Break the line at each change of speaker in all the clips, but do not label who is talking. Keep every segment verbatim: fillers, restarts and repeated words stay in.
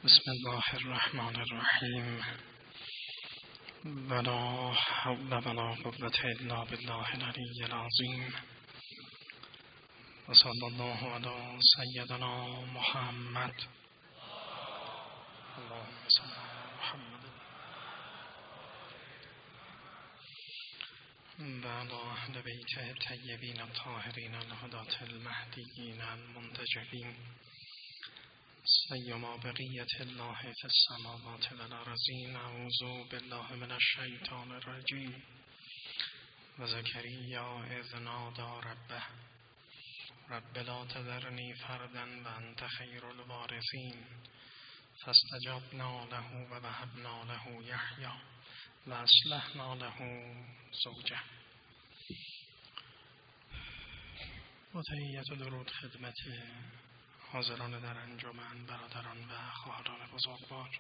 بسم الله الرحمن الرحیم. ولا حول ولا قوة الا بالله العلی العظیم. و صلی الله علی سیدنا محمد. اللهم صل علی محمد و علی اهل بیته الطیبین الطاهرین الهداة المهدیین المنتجبین، سیما بقیت الله فی السماوات والارضین. اعوذ بالله من الشیطان الرجیم. و زکریا اذ نادی ربه رب لا تذرنی فردا و انت خیر الوارثین، فاستجبنا له و وهبنا له یحیی و اصلحنا له زوجه. با تحیت و درود خدمت حاضران در انجمن، برادران و خواهران بزرگوار،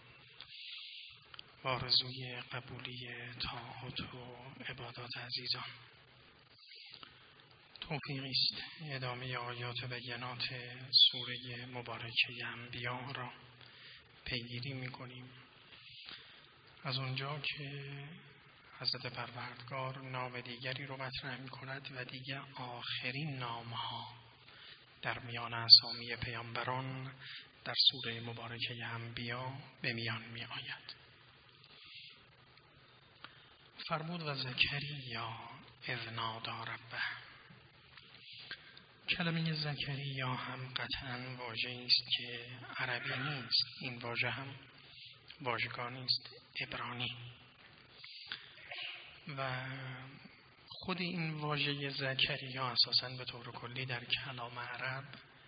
آرزوی قبولی طاعات و عبادات عزیزان. توفیقی است ادامه آیات بینات سوره مبارکه انبیاء را پیگیری می‌کنیم، از اونجا که حضرت پروردگار نام دیگری رو مطرح می‌کند و دیگر آخرین نام‌ها در میان اسامی پیامبران در سوره مبارکه انبیاء به میان می آید. فرمود و زکریا اذ نادی ربه. کلمه زکریا هم قطعاً واژه‌ای است که عربی نیست. این واژه هم واژگانی است عبرانی و خود این واژه زکریا اساساً به طور کلی در کلام عرب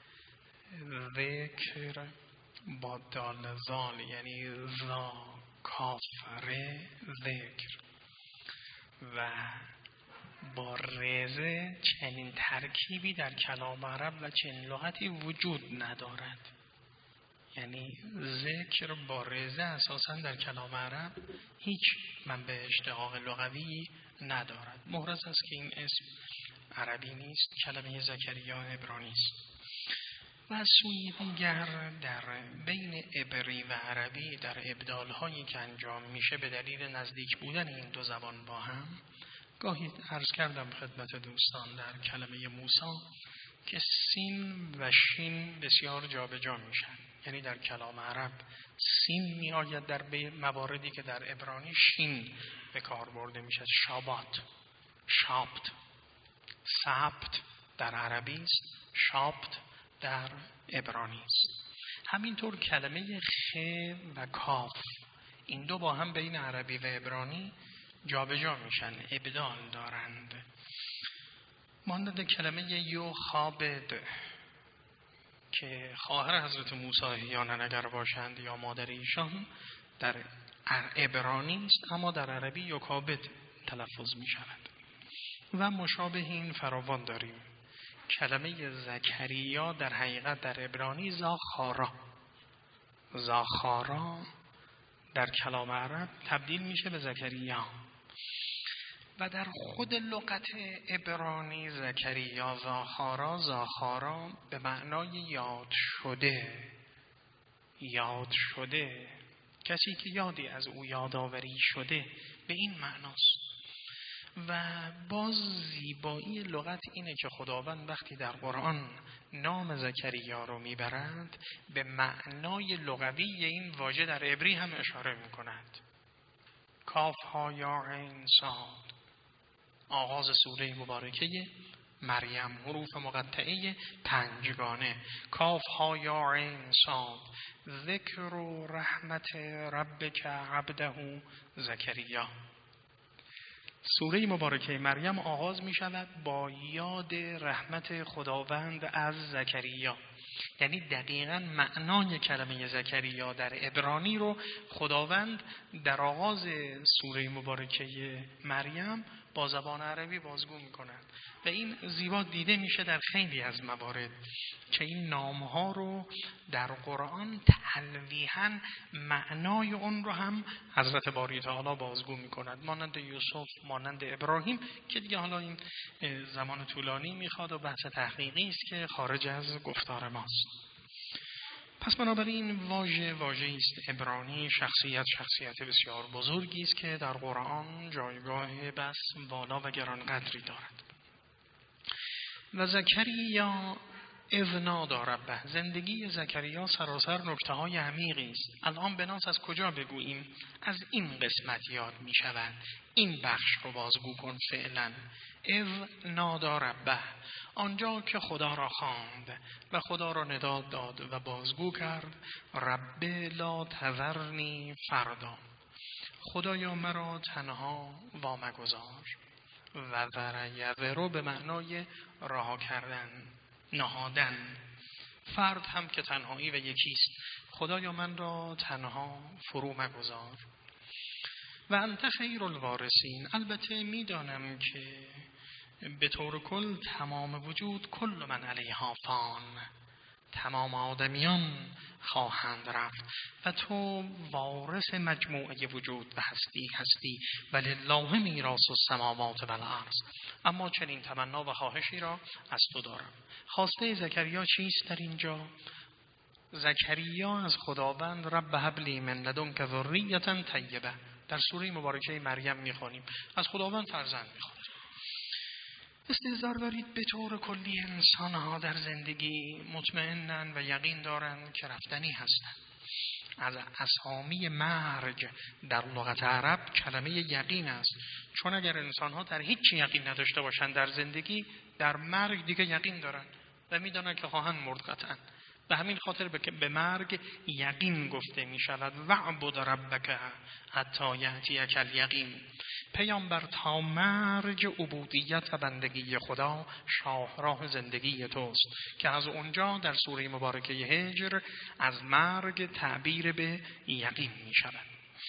ذکر با دال زال، یعنی ذا کاف ر ذکر، و با رزه چنین ترکیبی در کلام عرب و چنین لغتی وجود ندارد. یعنی ذکر با رزه اساساً در کلام عرب هیچ منبع اشتقاق لغوی ندارد. محرز است که این اسم عربی نیست، کلمه زکریا عبرانی است. و از سوی دیگر در بین عبری و عربی در ابدال‌هایی که انجام میشه به دلیل نزدیک بودن این دو زبان با هم، گاهی عرض کردم خدمت دوستان در کلمه موسی که سین و شین بسیار جابجا میشن. یعنی در کلام عرب سین می آید در مواردی که در عبرانی شین به کار برده میشه. شابات، شابت، سبت در عربی است، شابت در عبرانی است. همینطور کلمه خ و کاف، این دو با هم بین عربی و عبرانی جابجا میشن، ابدال دارند. مانند کلمه یوخابد که خواهر حضرت موسی احیانا اگر باشند یا مادر ایشان در عبرانی است، اما در عربی یوکابد تلفظ می شود. و مشابه این فراوان داریم. کلمه زکریا در حقیقت در عبرانی زاخارا، زاخارا در کلام عرب تبدیل میشه به زکریا. و در خود لغت عبرانی زکریا زاخارا، زاخارا به معنای یاد شده، یاد شده، کسی که یادی از او یادآوری شده، به این معناست. و باز زیبایی لغت اینه که خداوند وقتی در قرآن نام زکریا رو میبرند به معنای لغوی این واژه در عبری هم اشاره میکند. کاف ها یا عین صاد، آغاز سوره مبارکه مریم، حروف مقطعه پنجگانه. کاف ها یا عین صاد، ذکر و رحمت ربک عبده زکریا. سوره مبارکه مریم آغاز می شود با یاد رحمت خداوند از زکریا. یعنی دقیقاً معنای کلمه زکریا در عبرانی رو خداوند در آغاز سوره مبارکه مریم با زبان عربی بازگو می‌کند و این زیبا دیده میشه در خیلی از موارد که این نام‌ها رو در قرآن تلویحاً معنای اون رو هم حضرت باری تعالی بازگو می‌کند، مانند یوسف، مانند ابراهیم، که دیگه حالا این زمان طولانی میخواد و بحث تحقیقی است که خارج از گفتار ماست. پس بنابراین واژه واژه‌ای است عبرانی، شخصیت شخصیت بسیار بزرگی است که در قرآن جایگاه بس بالا و گرانقدری دارد. و زکریا اذ نادی ربه، زندگی زکریا سراسر نکته‌های عمیقی است. الان بناس از کجا بگوییم؟ از این قسمت یاد می شود. این بخش رو بازگو کن فعلا. اذ نادی ربه، آنجا که خدا را خواند و خدا را ندا داد و بازگو کرد. رب لا تذرنی فردا، خدایا مرا تنها وامگذار. و ذر به معنای رها کردن، نهادن. فرد هم که تنهایی و یکیست. خدایا من را تنها فرو مگذار. و انت خیر الوارثین، البته میدانم که به طور کل تمام وجود کل من علیها فان، تمام آدمیان خواهند رفت و تو وارث مجموعه وجود و هستی هستی و لله میراث السماوات و الارض. اما چنین تمنا و خواهشی را از تو دارم. خواسته زکریا چیست در اینجا؟ زکریا از خداوند رب هب لی من لدنک ذریة طیبه، در سوره مبارکه مریم میخوانیم از خداوند فرزند میخواد. استحضار دارید به طور کلی انسان‌ها در زندگی مطمئنن و یقین دارن که رفتنی هستند. از اسامی مرگ در لغت عرب کلمه یقین است، چون اگر انسان‌ها در هیچ یقین نداشته باشند در زندگی، در مرگ دیگه یقین دارن و میدونن که خواهند مرد قطعاً. به همین خاطر به مرگ یقین گفته می شود. وعبد ربک حتی یأتیک الیقین. پیامبر تا مرگ عبودیت و بندگی خدا شاهراه زندگی توست که از اونجا در سوره مبارکه هجر از مرگ تعبیر به یقین می شود.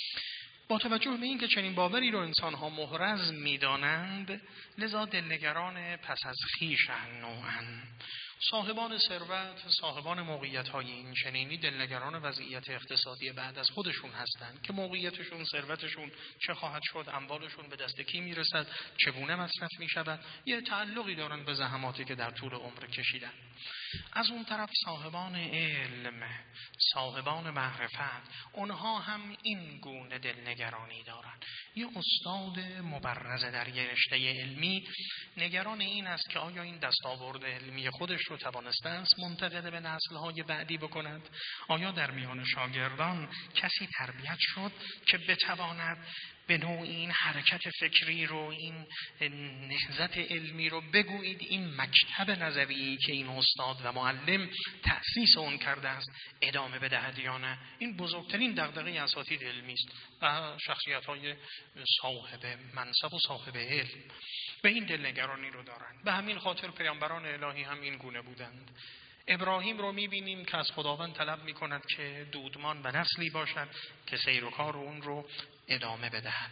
با توجه به این که چنین باوری رو انسان‌ها محرز می‌دانند، لذا دلنگران پس از خویش نوعاً. صاحبان ثروت، صاحبان موقعیت‌های این چنینی دلنگران وضعیت اقتصادی بعد از خودشون هستند که موقعیتشون، ثروتشون چه خواهد شد، اموالشون به دست کی میرسد، چگونه مصرف میشود. یه تعلقی دارن به زحماتی که در طول عمر کشیدن. از اون طرف صاحبان علم، صاحبان معرفت، اونها هم این گونه دلنگرانی دارند. یه استاد مبرز در یه رشته علمی نگران این است که آیا این دستاورد علمی خودش رو توانسته است منتقل به نسل‌های بعدی بکند؟ آیا در میان شاگردان کسی تربیت شد که بتواند به نوع این حرکت فکری رو، این نهضت علمی رو بگویید این مکتب نظری که این استاد و معلم تأسیس اون کرده است ادامه بدهد یا نه؟ این بزرگترین دغدغه اساتید علمی است و شخصیت‌های صاحب منصب و صاحب علم به این دلنگرانی رو دارند. به همین خاطر پیامبران الهی هم این گونه بودند. ابراهیم رو می‌بینیم که از خداوند طلب می‌کند که دودمان و نسلی باشد که سیر و کار اون رو ادامه بدهد.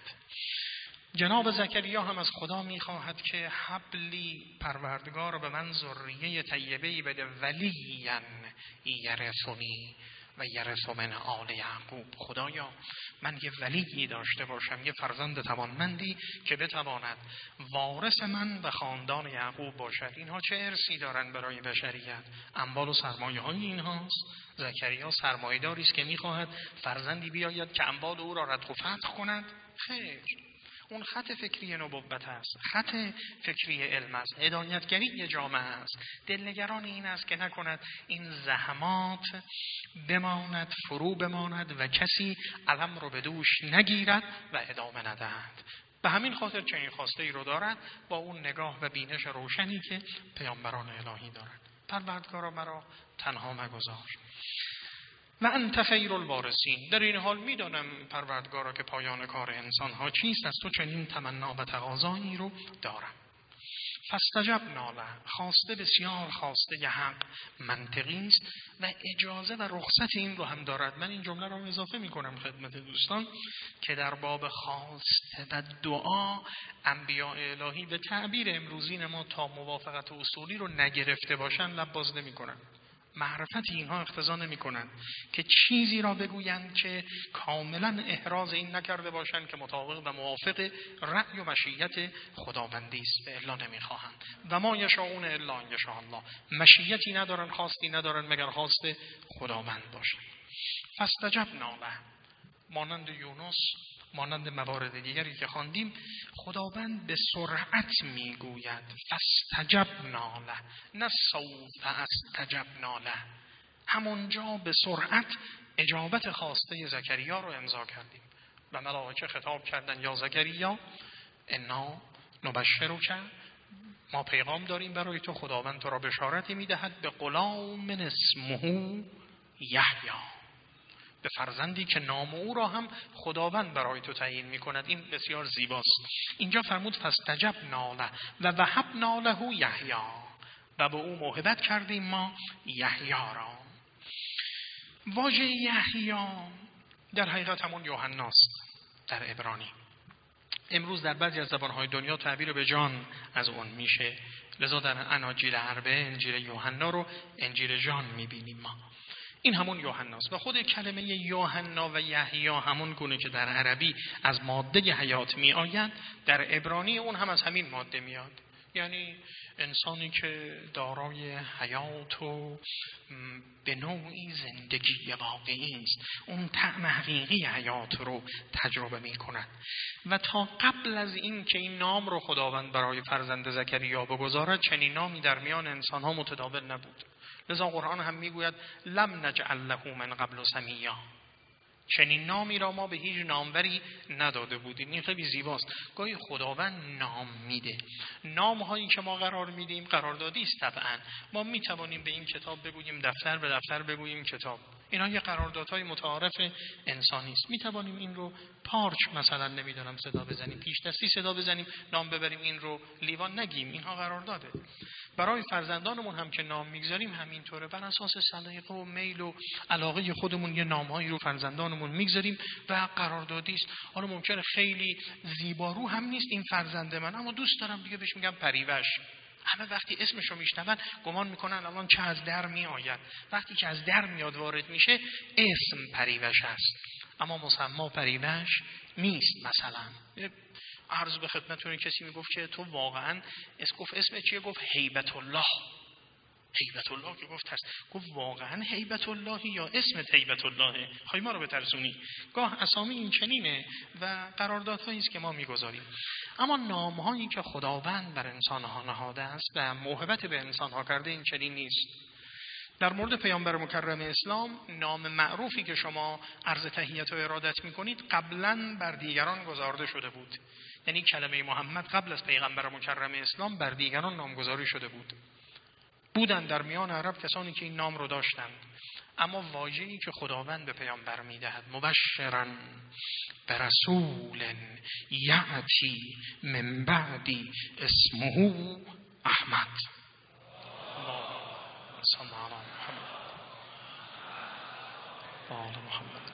جناب زکریا هم از خدا می‌خواهد که حبلی، پروردگار به من ذریه طیبه‌ای بده، ولیاً یرثنی و یرث من آل یعقوب. خدایا من یه ولیی داشته باشم، یه فرزند توانمندی که بتواند وارث من و خاندان یعقوب باشد. اینها چه ارثی دارند برای بشریت؟ اموال و سرمایه های اینهاست. زکریا سرمایه‌داری است که می‌خواهد فرزندی بیاید که اموال او را ردخ و فتح کند؟ خیر، اون خط فکری نبوت است، خط فکری علم است، هدایتگری جامعه است. دلنگران این است که نکند این زحمات بماند، فرو بماند و کسی علم رو به دوش نگیرد و ادامه ندهد. به همین خاطر چنین خواسته ای رو دارد با اون نگاه و بینش روشنی که پیامبران الهی دارند. پروردگارا مرا تنها مگذار. و انت خیر الوارثین. در این حال میدانم پروردگارا که پایان کار انسان ها چیست، از تو چنین تمنا و تقاضایی رو دارم. فاستجبنا له، خواسته بسیار خواسته حق منطقی است و اجازه و رخصت این رو هم دارد. من این جمله رو اضافه می کنم خدمت دوستان که در باب خواسته و دعا انبیاء الهی به تعبیر امروزین ما تا موافقت اصولی رو نگرفته باشن لب باز نمی کنن. معرفت اینها اقتضا نمی کنند که چیزی را بگویند که کاملا احراز این نکرده باشند که مطابق و موافق رأی و مشیت خداوندی است. به الا نمی خواهند. و ما یشاءون الا ان یشاء الله. مشیتی ندارن، خواستی ندارن مگر خواست خداوند باشد. فاستجبنا له، مانند یونس، مانند موارد دیگری که خواندیم، خداوند به سرعت میگوید فاستجبنا له، نه سوف استجبنا له. همونجا به سرعت اجابت خواسته زکریا رو امضا کردیم و ملائکه خطاب کردن یا زکریا انا نبشرک، ما پیغام داریم برای تو، خداوند تو را بشارتی میدهد به غلام اسمه یحیی، به فرزندی که نام او را هم خداوند برای تو تعیین میکند. این بسیار زیباست. اینجا فرمود فاستجبنا له و وهبنا له یحیی، و به او موهبت کردیم ما یحیی را. واژه یحیی در حقیقت همون یوحناست در عبرانی. امروز در بعضی از زبانهای دنیا تعبیر به جان از اون میشه، لذا در اناجیل اربعه انجیل یوحنا رو انجیل جان میبینیم ما. این همون یوحناست و خود کلمه یوحنا و یحیی همون گونه که در عربی از ماده حیات می آید، در عبرانی اون هم از همین ماده میاد. یعنی انسانی که دارای حیات و به نوعی زندگی واقعی است، اون طعم حقیقی حیات رو تجربه می کند. و تا قبل از این که این نام رو خداوند برای فرزند زکریا بگذارد، چنین نامی در میان انسانها متداول نبود. لذا قرآن هم میگوید لم نجعل له من قبل سمیا، چنین نامی را ما به هیچ ناموری نداده بودیم. این خیلی زیباست. گاهی خداوند نام میده. نام هایی که ما قرار میدیم قراردادی است. طبعا ما میتوانیم به این کتاب بگوییم دفتر، به دفتر بگوییم کتاب. اینا یه قراردادهای متعارف انسانی است. میتوانیم این رو پارچ مثلا نمیدونم صدا بزنیم، پیش دستی صدا بزنیم، نام ببریم، این رو لیوان نگیم. اینها قرارداده. برای فرزندانمون هم که نام میگذاریم همینطوره. بر اساس سلیقه و میل و علاقه خودمون یه نامهایی رو فرزندانمون میگذاریم و قراردادی است. حالا ممکنه خیلی زیبارو هم نیست این فرزند من، اما دوست دارم دیگه بهش میگم پریوش. همه وقتی اسمش رو میشنون گمان میکنن الان چه از در میآید. وقتی که از در میاد وارد میشه اسم پریوش است، اما مسما پریوش نیست. مثلا عرض به خدمتتون کسی میگفت که تو واقعا اسم گفت اسم چیه؟ گفت هیبت الله. هیبت الله که گفت هست. گفت واقعا هیبت الله یا اسم هیبت الله؟ خواهی ما رو بترسونی. گاه اسامی این چنینه و قراردادهایی است که ما میگذاریم. اما نامهایی که خداوند بر انسانها نهاده است و موهبت به انسانها کرده این چنین نیست. در مورد پیامبر مکرم اسلام نام معروفی که شما عرض تحیت و ارادت میکنید قبلا بر دیگران گذارده شده بود. یعنی کلمه محمد قبل از پیغمبر مکرم اسلام بر دیگران نامگذاری شده بود. بودن در میان عرب کسانی که این نام رو داشتند، اما واژه‌ای که خداوند به پیامبر میدهد مبشرا برسول یأتی من بعدی اسمه احمد. صلی الله علیه و آل محمد.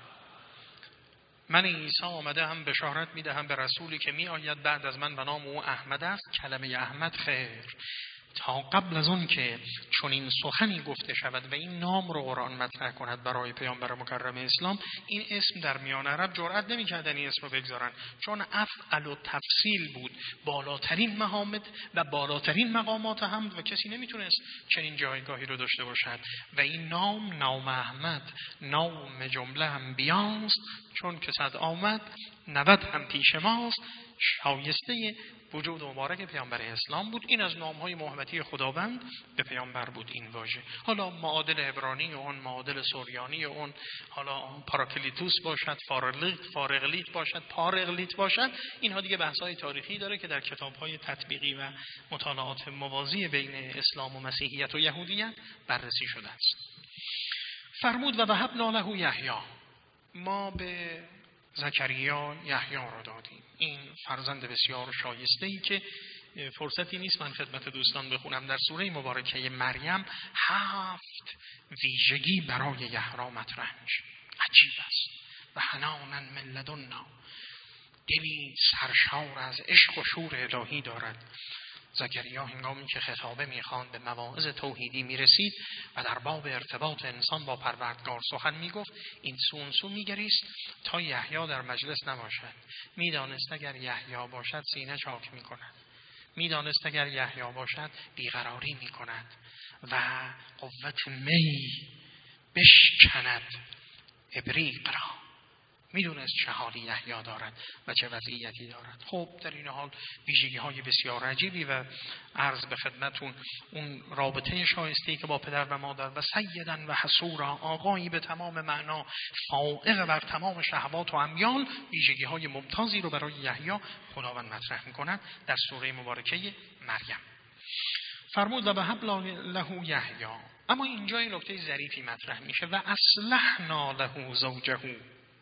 من عیسی آمده هم بشارت میدهم به رسولی که می آید بعد از من و نام او احمد است. کلمه احمد خیر، تا قبل از اون که چون این سخنی گفته شود و این نام رو قرآن مطرح کند برای پیامبر مکرم اسلام، این اسم در میان عرب جرئت نمی‌کردن این اسم رو بگذارن، چون افعل و تفصیل بود، بالاترین محامد و بالاترین مقامات حمد و کسی نمیتونست چنین جایگاهی رو داشته باشد. و این نام، نام احمد، نام جمله انبیاست، چون که صد آمد نود هم پیش ماست، شایسته وجود مبارک پیامبر اسلام بود. این از نام‌های موهبتی خداوند به پیامبر بود این واژه. حالا معادل عبرانی اون، معادل سوریانی اون، حالا پاراکلیتوس باشد، فارغلیت فارغلیت باشد، پارغلیت باشد، اینها دیگه بحث‌های تاریخی داره که در کتاب‌های تطبیقی و مطالعات موازی بین اسلام و مسیحیت و یهودیت بررسی شده است. فرمود و وهبنا له یحیی، ما به زکریا یحیی را دادیم. این فرزند بسیار شایسته‌ای که فرصتی نیست من خدمت دوستان بخونم. در سوره مبارکه مریم هفت ویژگی برای یحیی مطرح میشه. عجیب است. و حنانا من لدنا، دلی سرشار از عشق و شور الهی دارد.
زکریا هنگامی که خطابه میخواند به مواعظ توحیدی میرسید و در باب ارتباط انسان با پروردگار سخن میگفت، این سو اون سو میگریست تا یحیی در مجلس نباشد. میدانست اگر یحیی باشد سینه چاک میکند، میدانست اگر یحیی باشد بیقراری میکند و قوت می بشکند ابریق را. میدونست چه حالی یحیی دارد و چه وضعیتی دارد. خب در این حال ویژگی های بسیار عجیبی و عرض به خدمتون اون رابطه شایسته‌ای که با پدر و مادر و سیدن و حصورا، آقایی به تمام معنا فائق بر تمام شهوات و امیال، ویژگی های ممتازی رو برای یحیی خداوند مطرح می‌کند در سوره مبارکه مریم. فرمود و وهب له یحیی. اما اینجا این نکته ظریفی مطرح میشه و اصلحنا له زوجه.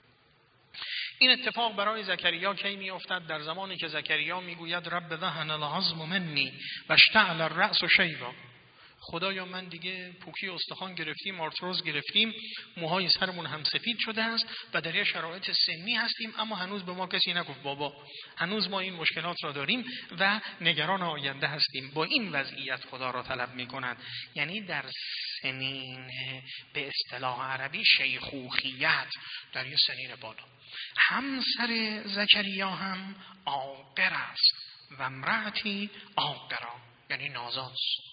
این اتفاق برای زکریا کی میافتد؟ در زمانی که زکریا میگوید رب ذهن العظم منی و اشتعل الرأس شیبا. خدایا من دیگه پوکی استخوان گرفتیم، آرتروز گرفتیم، موهای سرمون هم سفید شده است و در یه شرایط سنی هستیم، اما هنوز به ما کسی نگفت بابا، هنوز ما این مشکلات را داریم و نگران آینده هستیم. با این وضعیت خدا را طلب میکنند، یعنی در سنین به اصطلاح عربی شیخوخیت، در یه سنین بالا. همسر زکریا هم عاقر است و امرأتی عاقرا، یعنی نازاز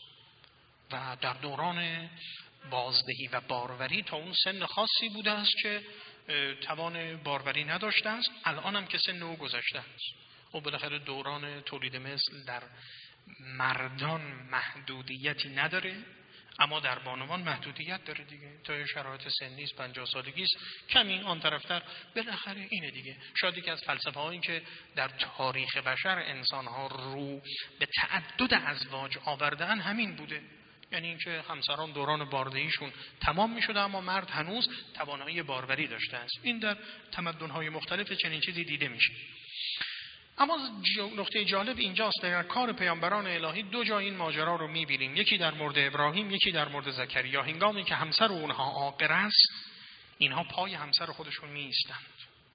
و در دوران بازدهی و باروری تا اون سن خاصی بوده است که توان باروری نداشته است. الان هم که سن او گذشته است. و بالاخره دوران تولید مثل در مردان محدودیتی نداره، اما در بانوان محدودیت داره دیگه. تا شرایط سنی است، پنجاه سالگی است، کمی آن طرفتر بالاخره اینه دیگه. شاید که از فلسفه هایی که در تاریخ بشر انسان ها رو به تعدد ازواج آوردن همین بوده، یعنی اینکه همسران دوران باردهیشون تمام میشده اما مرد هنوز توانایی باروری داشته است. این در تمدن های مختلف چنین چیزی دیده میشه. اما نکته جالب اینجاست، در کار پیامبران الهی دو جا این ماجرا رو میبینیم، یکی در مورد ابراهیم، یکی در مورد زکریا. هنگامی که همسر اونها عاقر است، اینها پای همسر خودشون میایستند.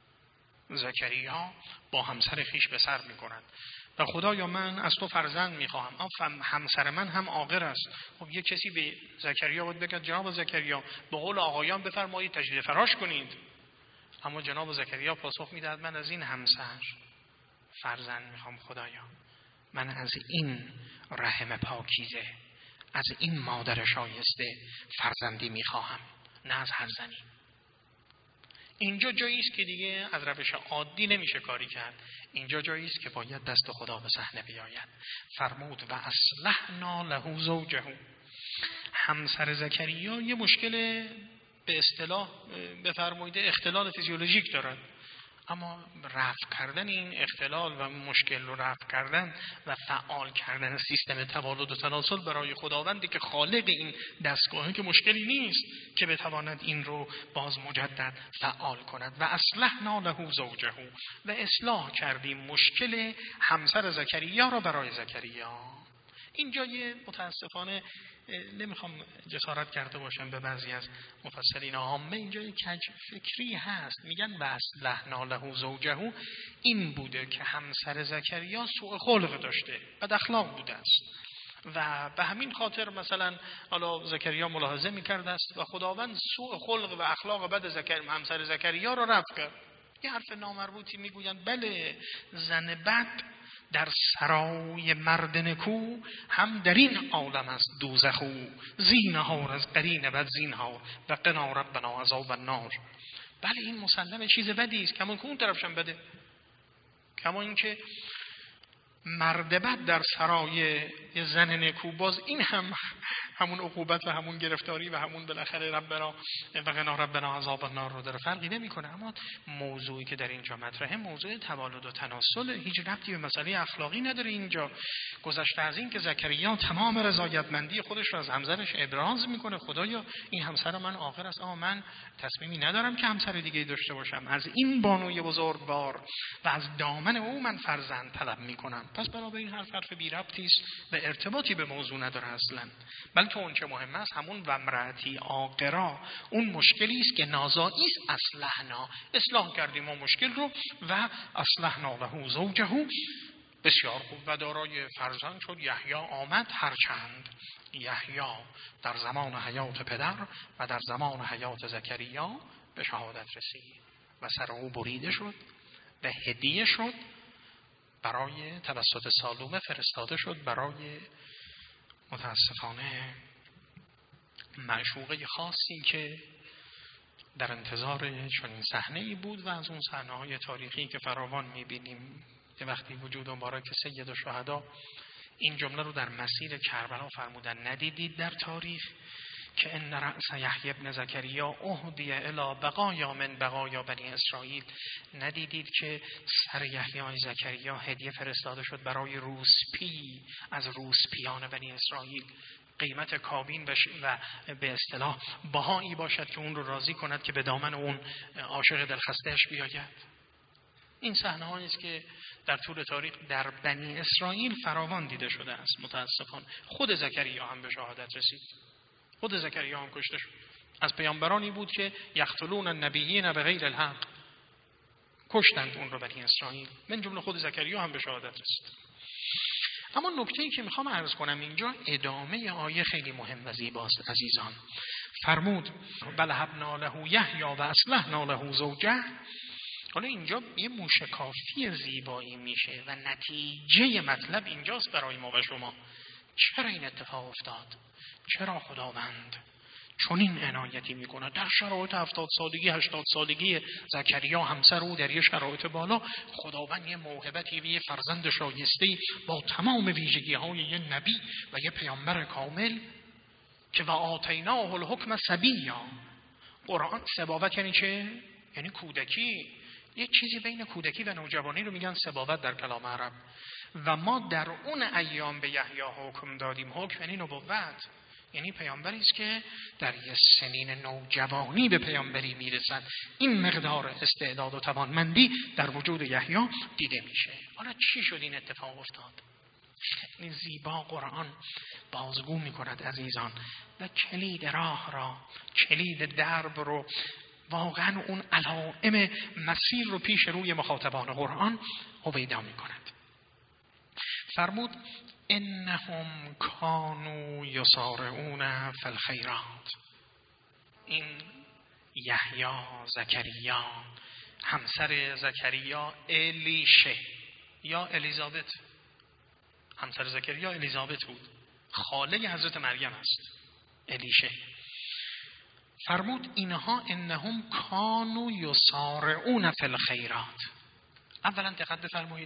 زکریا با همسر خیش به سر میکنند و خدایا من از تو فرزند میخواهم، اما همسر من هم عاقر است. خب یک کسی به زکریا باید بگه جناب زکریا به قول آقایان بفرمایید تجدید فراش کنید. اما جناب زکریا پاسخ میدهد من از این همسر فرزند میخوام خدایا، من از این رحم پاکیزه، از این مادر شایسته فرزندی میخواهم، نه از هر زنی. اینجا جایی است که دیگه از روش عادی نمیشه کاری کرد. اینجا جایی است که باید دست خدا به صحنه بیاید. فرمود و اصلحنا له زوجه. همسر زکریا یه مشکل به اصطلاح بفرمایید اختلال فیزیولوژیک دارد، اما رفع کردن این اختلال و مشکل رو رفع کردن و فعال کردن سیستم تولد و تناسل برای خداوندی که خالق این دستگاهی که مشکلی نیست که بتواند این رو باز مجدد فعال کند. و اصلحنا له زوجه، و اصلاح کردیم مشکل همسر زکریا را برای زکریا. اینجا یه متاسفانه نمیخوام جسارت کرده باشم به بعضی از مفسرین عامه، اینجا یک کج فکری هست، میگن و اصلحنا له زوجه این بوده که همسر زکریا سوء خلق داشته، بد اخلاق بوده است و به همین خاطر مثلا حالا زکریا ملاحظه میکرده است و خداوند سوء خلق و اخلاق بد زکریا همسر زکریا را رفع کرد. یه حرف نامربوطی میگویند بله، زن بد در سرای مرد نکو هم در این عالم است دوزخو، زینهار از قرین بد زینهار و قنا ربنا عذاب النار. بله این مسلمه چیز بدی است، کما که اون طرفشم بده، کما اینکه مرد بد در سرای زن نکو، باز این هم همون عقوبت و همون گرفتاری و همون بالاخره ربنا و قنا ربنا عذاب النار رو داره، فرقی نمیکنه. اما موضوعی که در اینجا مطرحه موضوع تولد و تناسل، هیچ ربطی به مسئله اخلاقی نداره. اینجا گذشته از این که زکریا تمام رضایتمندی خودش رو از همسرش ابراز میکنه، خدایا این همسر من عاقر است اما من تصمیمی ندارم که همسر دیگه داشته باشم، از این بانوی بزرگوار و از دامن او من فرزند طلب میکنم. پس بنابراین این حرف حرف بی ربطی است و ارتباطی به موضوع نداره اصلا، بلکه اون چه مهم است همون و امرأتی عاقرا، اون مشکلی است که نازایی است. اصلحنا، اصلاح کردیم اون مشکل رو و اصلحنا له زوجه، بسیار خوب و دارای فرزند شد. یحیی آمد، هرچند یحیی در زمان حیات پدر و در زمان حیات زکریا به شهادت رسید و سر او بریده شد و هدیه شد برای توسط سالومه فرستاده شد برای متاسفانه معشوقه خاصی که در انتظار چنین صحنه‌ای بود و از اون صحنه‌های تاریخی که فراوان می‌بینیم. یه وقتی وجود مبارک سید الشهدا این جمله رو در مسیر کربلا فرمودن: ندیدید در تاریخ که ان رأس یحیی بن زکریا اهدی الی بقایا من بقایا بنی اسرائیل، ندیدید که سر یحیی زکریا هدیه فرستاده شد برای روسپی از روسپیان بنی اسرائیل، قیمت کابین و به اصطلاح بهایی باشد که اون رو راضی کند که به دامن اون عاشق دلخسته‌اش بیاید. این صحنه‌هایی است که در طول تاریخ در بنی اسرائیل فراوان دیده شده است. متاسفانه خود زکریا هم به شهادت رسید، خود زکریا هم کشته شد. از پیامبرانی بود که یقتلون النبیین بغیر الحق، کشتند اون رو بنی اسرائیل، من جمله خود زکریا هم به شهادت رسید. اما نکته‌ای که میخوام عرض کنم اینجا ادامه آیه خیلی مهم و زیباست عزیزان. فرمود بل هبنا له یحیی و اصلحنا له زوجه. حالا اینجا یه موشکافی زیبایی میشه و نتیجه مطلب اینجاست برای ما و شما. چرا این اتفاق افتاد؟ چرا خداوند چون این عنایتی میکنه در شرایط هفتاد سالگی هشتاد سالگی زکریا همسر او در یه شرایط بالا، خداوند یه موهبتی و یه فرزند شایسته با تمام ویژگی های یه نبی و یه پیامبر کامل که و آتیناه الحکم صبیا. قرآن صباوت یعنی چه؟ یعنی کودکی. یه چیزی بین کودکی و نوجوانی رو میگن صباوت در کلام عرب و ما در اون ایام به یحیی حکم دادیم. حکم یعنی نبوت، یعنی پیامبری است که در یه سنین نوجوانی به پیامبری میرسد. این مقدار استعداد و توانمندی در وجود یحیی دیده میشه. حالا چی شد این اتفاق افتاد؟ خیلی زیبا قرآن بازگو میکند عزیزان و کلید راه را، کلید درب رو، واقعا اون علائم مسیر رو پیش روی مخاطبان قرآن هویدا میکند. فرمود انهم کانوا یسارعون فی الخیرات. این یحیی زکریا همسر زکریا الیشه یا الیزابت، همسر زکریا الیزابت بود، خاله حضرت مریم است الیشه. فرمود اینها انهم کانوا یسارعون فی الخیرات. اولا دقت بفرمایید،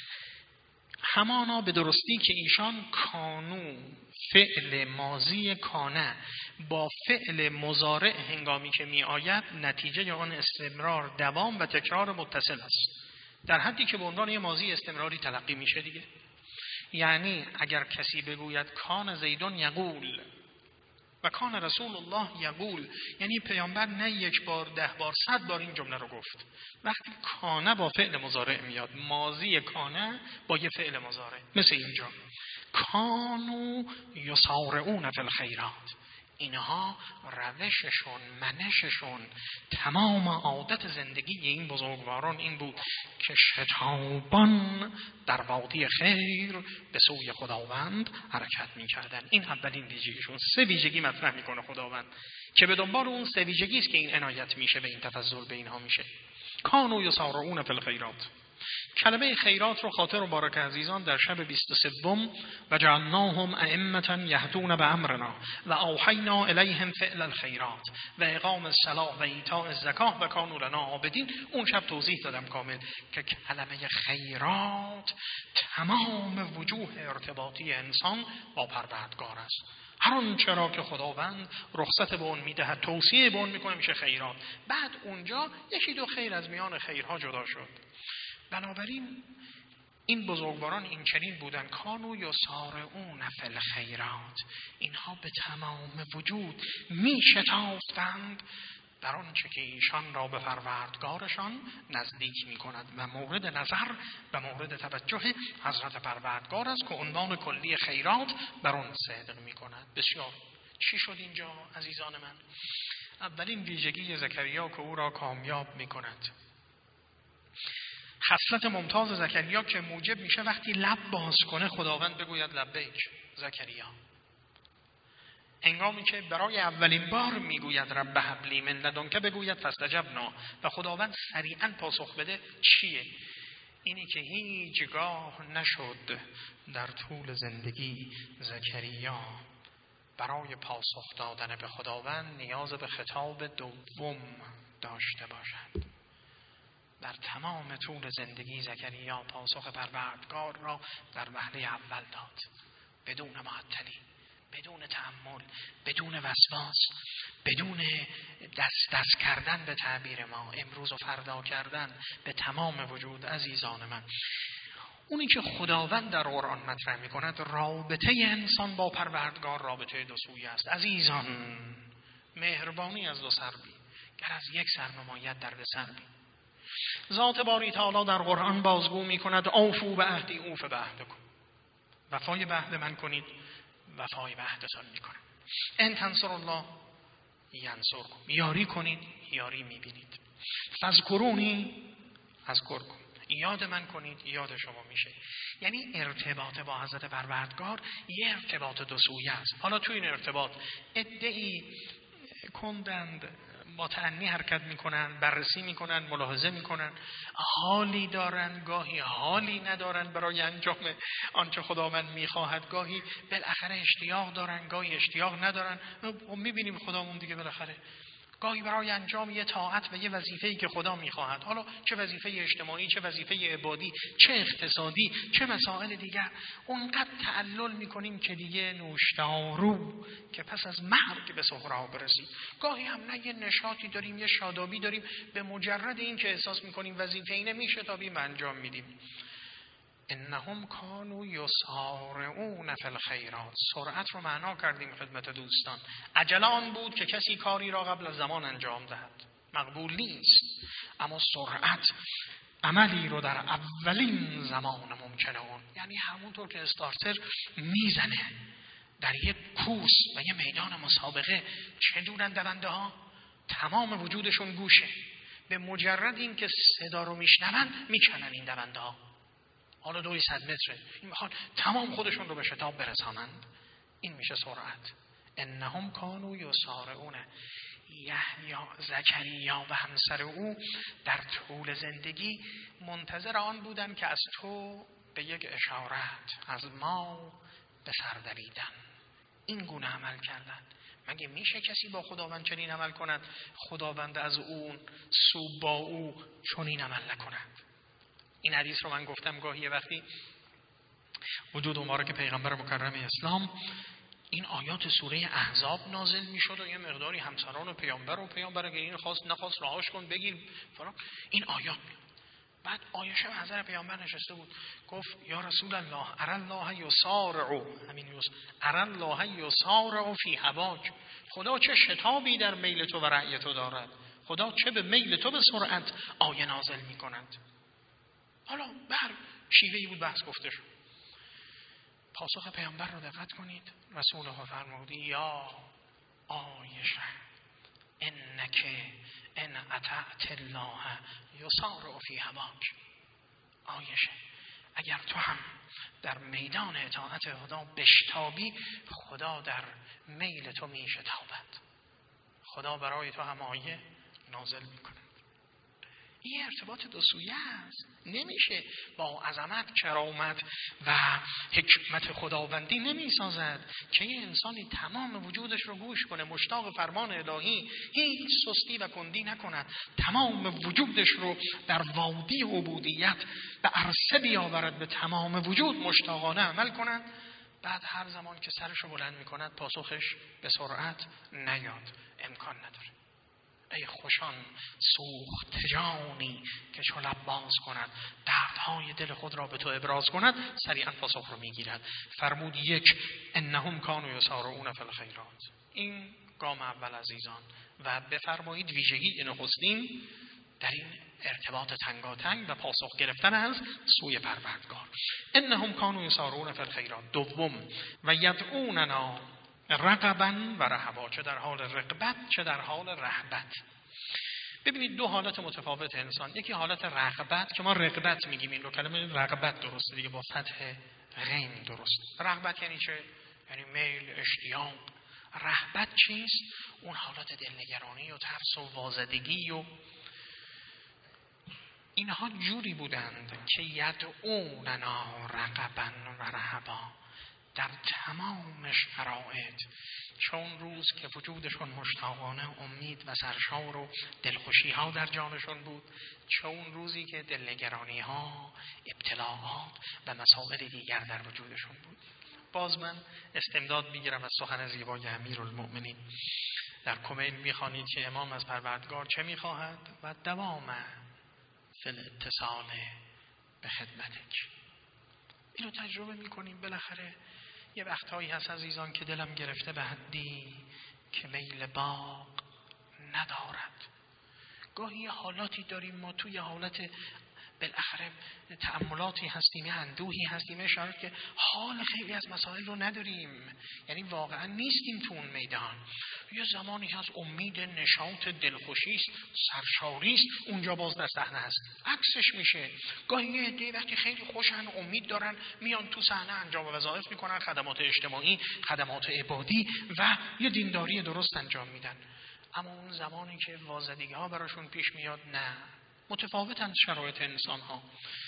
همانا به درستی که ایشان کانو فعل ماضی کانه با فعل مضارع هنگامی که می آید نتیجه آن استمرار، دوام و تکرار متصل است، در حدی که به عنوان یه ماضی استمراری تلقی میشه دیگه. یعنی اگر کسی بگوید کان زیدون یقول و کان رسول الله یقول، یعنی پیامبر نه یک بار ده بار صد بار این جمله رو گفت. وقتی کانه با فعل مضارع میاد، ماضی کانه با یه فعل مضارع، مثل اینجا کانوا یسارعون فی الخیرات، اینها روششون، منششون، تمام عادت زندگی این بزرگواران این بود که شتابان در وادی خیر به سوی خداوند حرکت می‌کردن. این اولین ویژگیشون. سه ویژگی مطرح میکنه خداوند که به دنبال اون سه ویژگی است که این عنایت میشه به این تفضل به اینها میشه. کانوا یسارعون فی الخیرات. کلمه خیرات رو خاطر مبارک عزیزان در شب بیست و سوم و جعلناهم ائمة یهدون بامرنا و اوحینا الیهم فعل الخیرات و اقام الصلاة و ایتاء الزکاة و کانوا لنا عابدین، اون شب توضیح دادم کامل که کلمه خیرات تمام وجوه ارتباطی انسان با پروردگار است. هر اون چرا که خداوند رخصت به اون میدهد، توصیه به اون میکنه، میشه خیرات. بعد اونجا یکی دو خیر از میان خیرها جدا شد. بنابراین این بزرگواران این چنین بودن، کانوا یسارعون فی الخیرات، اینها به تمام وجود می شتافتند در آنچه که ایشان را به پروردگارشان نزدیک می کند و مورد نظر و مورد توجه حضرت پروردگار است که عنوان کلی خیرات بر آن صدق می کند. بسیار. چی شد اینجا عزیزان من؟ اولین ویژگی زکریا که او را کامیاب می کند، خصلت ممتاز زکریا که موجب میشه وقتی لب باز کنه خداوند بگوید لبیک زکریا. هنگامی که برای اولین بار میگوید رب هب لی من لدنک بگوید فاستجبنا و خداوند سریعا پاسخ بده چیه؟ اینی که هیچگاه نشد در طول زندگی زکریا برای پاسخ دادن به خداوند نیاز به خطاب دوم داشته باشد. در تمام طول زندگی زکریا پاسخ پروردگار را در وهله اول داد، بدون معطلی، بدون تأمل، بدون وسواس، بدون دست دست کردن به تعبیر ما، امروز و فردا کردن به تمام وجود. عزیزان من، اونی که خداوند در قرآن مطرح می کند رابطه انسان با پروردگار رابطه دو سویه است. عزیزان، مهربانی از دو سر بی، گر از یک سر نماید در به سر بی. ذات باری تعالی در قرآن بازگو می کند اوفو به عهدی اوف به عهدکم، وفای به عهد من کنید وفای به عهدتان می کنم. ان تنصر الله ینصرکم، یاری کنید یاری می بینید. فذکرونی اذکرکم، یاد من کنید یاد شما میشه. یعنی ارتباط با حضرت پروردگار یه ارتباط دو سویه است. حالا تو این ارتباط ادعی کندند، با تأنی حرکت میکنن، بررسی میکنن، ملاحظه میکنن، حالی دارن، گاهی حالی ندارن برای انجام آنچه خداوند میخواهد، گاهی بالاخره اشتیاق دارن، گاهی اشتیاق ندارن. و میبینیم خداوند دیگه بالاخره گاهی برای انجام یه طاعت و یه وظیفه‌ای که خدا میخواهد، حالا چه وظیفه اجتماعی، چه وظیفه عبادی، چه اقتصادی، چه مسائل دیگر، اونقدر تعلل میکنیم که دیگه نوشدارو که پس از مرگ به صحرا برسیم. گاهی هم نه یه نشاطی داریم، یه شادابی داریم، به مجرد این که احساس میکنیم وظیفه‌ای نمیشه تابیم انجام میدیم. انهم کانوا یسارعون فی الخیرات، سرعت رو معنا کردیم خدمت دوستان. عجله آن بود که کسی کاری را قبل از زمان انجام دهد، مقبول نیست. اما سرعت عملی رو در اولین زمان ممکنه اون، یعنی همونطور که استارتر میزنه در یک کوس و یک میدان مسابقه، چه دونن دونده ها تمام وجودشون گوشه، به مجرد این که صدا رو میشنون میکنن این دونده ها. حالا دوی صد متره، این میخوان تمام خودشون رو به شتاب برسانند. این میشه سرعت. انهم کانوا یسارعون. یحیی زکریا و همسر او در طول زندگی منتظر آن بودن که از تو به یک اشارت از ما به سر دویدن، این گونه عمل کردن. مگه میشه کسی با خداوند چنین عمل کند خداوند از اون سو با او چنین عمل نکند؟ این حدیث رو من گفتم گاهی یه وقتی وجود مبارک پیغمبر مکرم اسلام، این آیات سوره احزاب نازل میشد و یه مقداری همسران و پیامبر و پیامبر اگه این خواست نخواست رهاش کن بگیر فلان، این آیات. بعد عایشه حضرت پیامبر نشسته بود، گفت یا رسول الله ار الله یسارع، همین یوس ار الله یسارع فی هواک، خدا چه شتابی در میل تو و رأی تو دارد، خدا چه به میل تو به سرعت آیه نازل میکند. حالا بر شیوهی بود بحث گفته شد. پاسخ پیامبر رو دقت کنید. رسول الله فرمود یا عایشه انک ان اطعت الله یسارع فی هواک. عایشه اگر تو هم در میدان اطاعت خدا بشتابی، خدا در میل تو میشتابد، خدا برای تو هم آیه نازل میکنه. این ارتباط دو سویه است. نمیشه با عظمت، کرامت و حکمت خداوندی نمیسازد که یه انسانی تمام وجودش رو گوش کنه، مشتاق فرمان الهی، هیچ سستی و کندی نکند، تمام وجودش رو در وادی عبودیت به عرصه بیاورد، به تمام وجود مشتاقانه عمل کند، بعد هر زمان که سرش رو بلند میکند پاسخش به سرعت نیاد، امکان نداره. ای خوشان سوخت جانی که چو لب باز کند، دردهای دل خود را به تو ابراز کند، سریعا پاسخ رو میگیرد. فرمود یک انهم کانوا یسارعون فی الخیرات، این گام اول عزیزان. و بفرمایید ویژگی نخستین در این ارتباط تنگاتنگ و پاسخ گرفتن از سوی پروردگار. انهم کانوا یسارعون فی الخیرات. دوم و یدعوننا رغبا و رهبا، چه در حال رغبت چه در حال رهبت. ببینید دو حالت متفاوت انسان، یکی حالت رغبت که ما رغبت میگیم، این رو کلمه رغبت درسته دیگه، با فتح غین درست. رغبت یعنی چه؟ یعنی میل، اشتیاق. رهبت چیست؟ اون حالت دلنگرانی و ترس و وازدگی و اینها جوری بودند که یدعوننا رغبا و رهبا، در تمام شرایط، چون روز که وجودشون مشتاقانه امید و سرشار و دلخوشی ها در جانشون بود، چون روزی که دلنگرانی ها، ابتلاعات و مسائل دیگر در وجودشون بود. باز من استمداد میگیرم از سخن زیبای امیرالمؤمنین. در کمیل میخوانید که امام از پروردگار چه میخواهد؟ و دوام فی الاتصال به خدمتک. اینو تجربه میکنیم. بالاخره یه وقتهایی هست عزیزان که دلم گرفته به حدی که میل باغ ندارد. گاهی یه حالاتی داریم ما توی حالت بالاخره تأملاتی هستیم، اندوهی هستیم، اشاره که حال خیلی از مسائل رو نداریم، یعنی واقعا نیستیم تو اون میدان. یه زمانی هست امید، نشاط، دلخوشی است، سرشاری است، اونجا باز در صحنه هست. عکسش میشه. گاهی یه عده وقتی خیلی خوشن، امید دارن، میان تو صحنه انجام وظایف میکنن، خدمات اجتماعی، خدمات عبادی و یه دینداری درست انجام میدن. اما اون زمانی که وازدگی ها براشون پیش میاد، نه، متفاوتن شرایط انسان ها.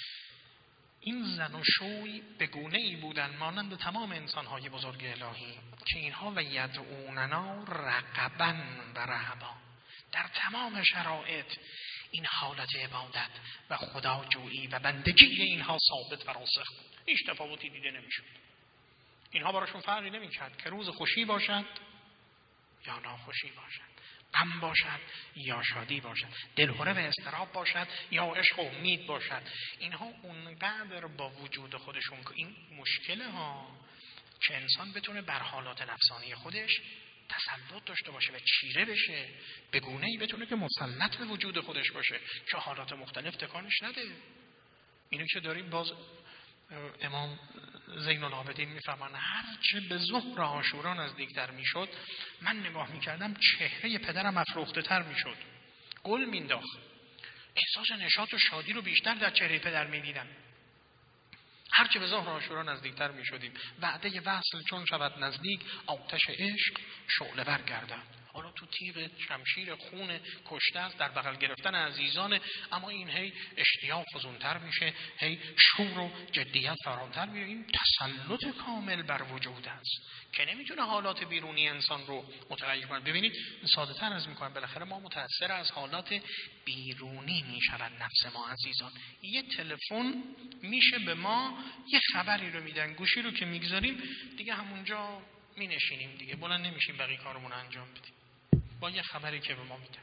این زن و شوی به گونه ای بودن مانند تمام انسان های بزرگ الهی که اینها و یدعوننا رغبا و رهبا، در تمام شرایط این حالت عبادت و خداجویی و بندگی اینها ثابت و راسخ بود. هیچ تفاوتی دیده نمیشد. اینها براشون فرقی نمیکرد که روز خوشی باشد یا ناخوشی باشد، غم باشد یا شادی باشد، دلهره و اضطراب باشد یا عشق و امید باشد. اینها اونقدر با وجود خودشون که این مشکله ها که انسان بتونه بر حالات نفسانی خودش تسلط داشته باشه و چیره بشه، به گونه‌ای بتونه که مسلط به وجود خودش باشه که حالات مختلف تکانش نده. اینو که داریم باز امام زین العابدین میفرمان هرچه به ظهر عاشورا نزدیکتر میشد، من نگاه میکردم چهره پدرم افروخته تر میشد، گل مینداخت، احساس نشاط و شادی رو بیشتر در چهره پدر میدیدم. هرچه به ظهر عاشورا نزدیکتر میشدیم، وعده وصل چون شود نزدیک، آتش عشق شعله ور گردد. حالا تو تیغ شمشیر خون کشته است، در بغل گرفتن عزیزان، اما این هی اشتیاق فزونتر میشه، هی شور و جدیت فرامتر میره. این تسلط کامل بر وجود است که نمیتونه حالات بیرونی انسان رو متغیر کنه. ببینید ساده تر از میکنم، بالاخره ما متأثر از حالات بیرونی میشود نفس ما عزیزان. یه تلفن میشه به ما یه خبری رو میدن، گوشی رو که میگذاریم دیگه همونجا می نشینیم دیگه، بلند نمیشیم بقیه کارمون رو انجام بدیم با یه خبری که به ما میدن.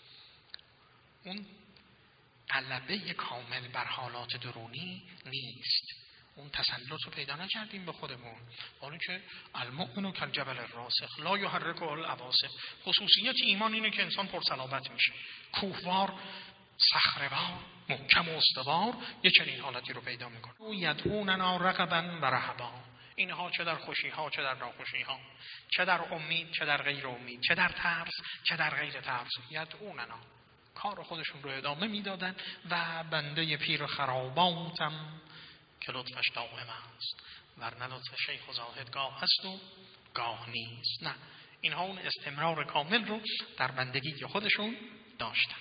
اون غلبه کامل بر حالات درونی نیست، اون تسلط رو پیدا نکردیم به خودمون. حالا که المؤمن کالجبل الراسخ لا یحرکه العواصف، خصوصیت ایمان اینه که انسان پرصلابت میشه، کوهوار، صخره‌وار، محکم و استوار، یه چنین حالتی رو پیدا میکنه. یدعوننا رغبا و رهبا، اینها چه در خوشی ها چه در ناخوشی ها، چه در امید چه در غیر امید، چه در ترس چه در غیر ترس، یدعوننا، کار خودشون رو ادامه میدادن. و بنده پیر خراباتم که لطفش دائم است، ورنه لطف شیخ و زاهد گاه هست و گاه نیست. نه، اینها اون استمرار کامل رو در بندگی خودشون داشتن.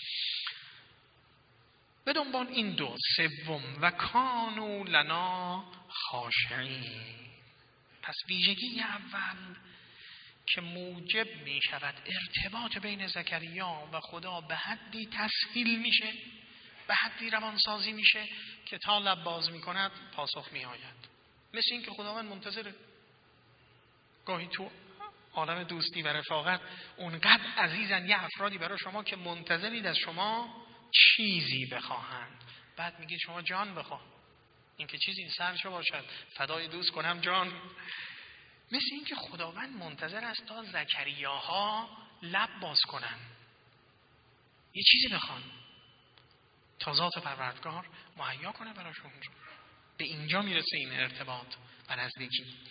به دنبال این دو، سوم و کانو لنا خاشعین. پس ویژگی اول که موجب می شود ارتباط بین زکریا و خدا به حدی تسهیل میشه، به حدی روانسازی میشه که تا لب باز می کند پاسخ می آید. مثل این که خداوند منتظره. گاهی تو عالم دوستی و رفاقت اونقدر عزیزن یه افرادی برای شما که منتظرید از شما چیزی بخواهند، بعد میگید شما جان بخواه، این که چیزی سرشو باشد فدای دوست کنم جان. مثل این که خداوند منتظر است تا زکریاها لب باز کنن، یه چیزی بخوان تا ذات پروردگار مهیا کنه براشون. به اینجا میرسه این ارتباط و نزدیکی.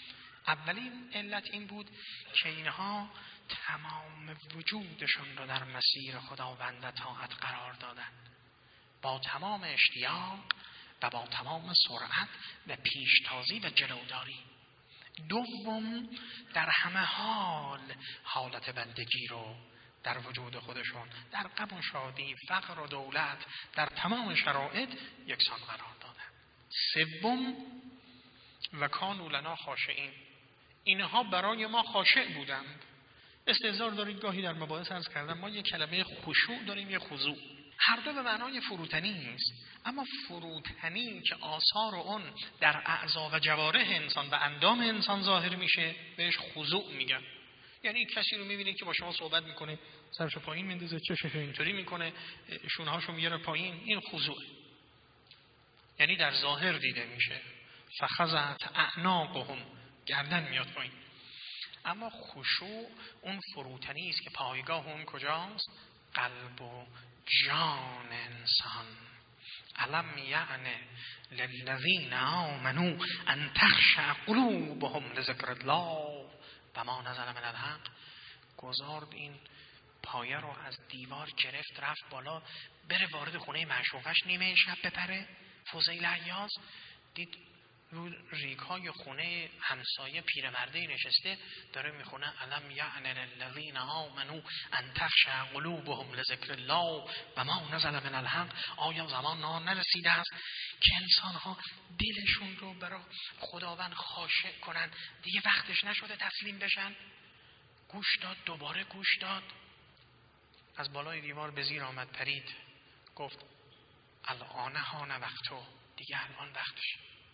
اولین علت این بود که اینها تمام وجودشون رو در مسیر خداوند طاعت قرار دادن، با تمام اشتیاق و با تمام سرعت و پیشتازی و جلوداری. دوم، در همه حال حالت بندگی رو در وجود خودشون، در غم و شادی، فقر و دولت، در تمام شرایط یکسان قرار دادن. سوم، و کانوا لنا خاشعین، اینها برای ما خاشع بودند. استحضار دارید گاهی در مباحث عرض کردم ما یک کلمه خشوع داریم، یک خضوع، هر دو به معنای فروتنی است، اما فروتنی که آثار اون در اعضا و جوارح انسان و اندام انسان ظاهر میشه بهش خضوع میگن. یعنی کسی رو میبینید که با شما صحبت میکنه، سرشو پایین میندازه، چششو اینطوری میکنه، شونهاشو میاره پایین، این خضوع، یعنی در ظاهر دیده میشه. فخذت اعناقهم، گردن میاد پایین. اما خشوع اون فروتنی است که پایگاه اون کجاست؟ قلب و جان انسان. الم یعن للذین آمنوا ان تخشع قلوبهم لذکر الله و ما نزل من الحق. گذارد این پایه رو از دیوار گرفت رفت بالا، بره وارد خونه معشوقش نیمه شب بپره. فضیل عیاض دید رو ریگ‌های خونه همسایه پیرمردی نشسته داره میخونه الم یعن للذین آمنوا ان تخشع قلوبهم لذکر الله و ما نزل من الحق. آیا زمان نا نرسیده است که انسان‌ها دلشون رو برای خداوند خاشع کنن؟ دیگه وقتش نشده تسلیم بشن. گوش داد، دوباره گوش داد، از بالای دیوار به زیر آمد، پرید، گفت الان حان وقتو، دیگه الان وقتش.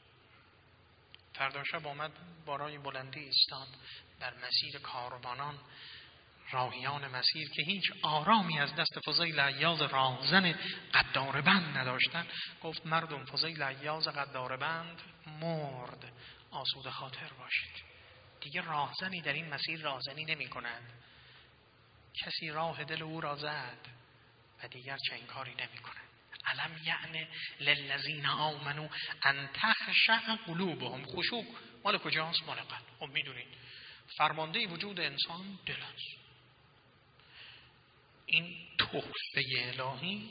فردا شب آمد بارای بلندی ایستاد در مسیر کاروانان، راهیان مسیر که هیچ آرامی از دست فضیل عیاض راهزن قدار بند نداشتن. گفت مردم، فضیل عیاض قدار بند مرد، آسوده خاطر باشید. دیگه راهزنی در این مسیر راهزنی نمی کند. کسی راه دل او را زد و دیگر چنین کاری نمی کند. الم یعن للذین آمنوا ان تخشع قلوبهم. خشوع مال کجاست؟ مال قلب. خب میدونید فرمانده وجود انسان دل است. این تحفه الهی،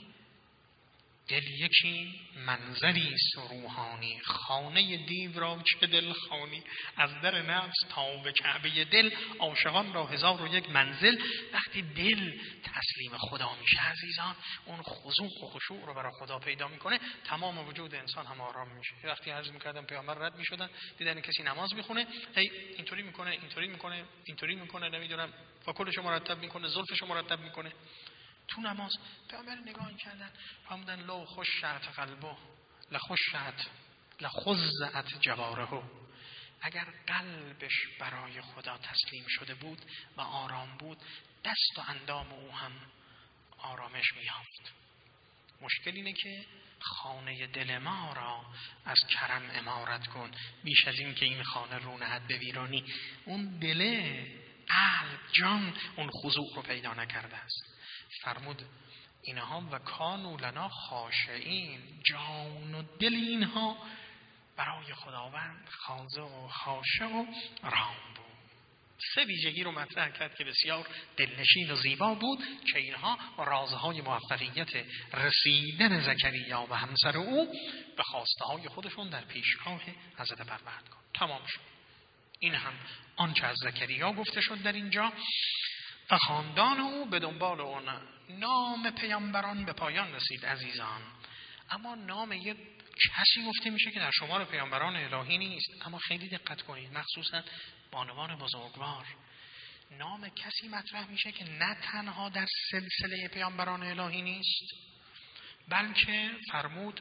دل یکی منزلی است روحانی، خانه دیو را چه دل خانی، از در نفس تا به کعبه دل، عاشقان را هزار و یک منزل. وقتی دل تسلیم خدا میشه عزیزان، اون خضوع و خشوع رو برای خدا پیدا میکنه، تمام وجود انسان هم آرام میشه. وقتی عرض میکردم پیامبر رد میشدن، دیدن کسی نماز میخونه، هی اینطوری میکنه اینطوری میکنه اینطوری میکنه نمیدونم فاکلشو مرتب میکنه، زلفشو مرتب میکنه تو نماز. پیامبر نگاه کردن، فهمیدن لو خشعت قلبه لخشعت لخضعت جوارحه. اگر قلبش برای خدا تسلیم شده بود و آرام بود، دست و اندام او هم آرامش می‌یافت. مشکل اینه که خانه دل ما را از کرم عمارت کن، بیش از این که این خانه رو نهد به ویرانی. اون دل، قلب، جان اون خضوع رو پیدا نکرده است. فرمود اینها و کانوا لنا خاشعین، جان و دل اینها برای خداوند خاضع و خاشع و رام بود. سه ویژگی رو مطرح کرد که بسیار دلنشین و زیبا بود که اینها رازهای موفقیت رسیدن زکریا و همسر او به خواسته های خودشون در پیشگاه حضرت پروردگار تمام شد. این هم آنچه از زکریا گفته شد در اینجا. و خاندان او به دنبال اون. نام پیامبران به پایان رسید عزیزان، اما نام یک کسی گفته میشه که در شمار پیامبران الهی نیست. اما خیلی دقت کنید، مخصوصا بانوان بزرگوار، نام کسی مطرح میشه که نه تنها در سلسله پیامبران الهی نیست، بلکه فرمود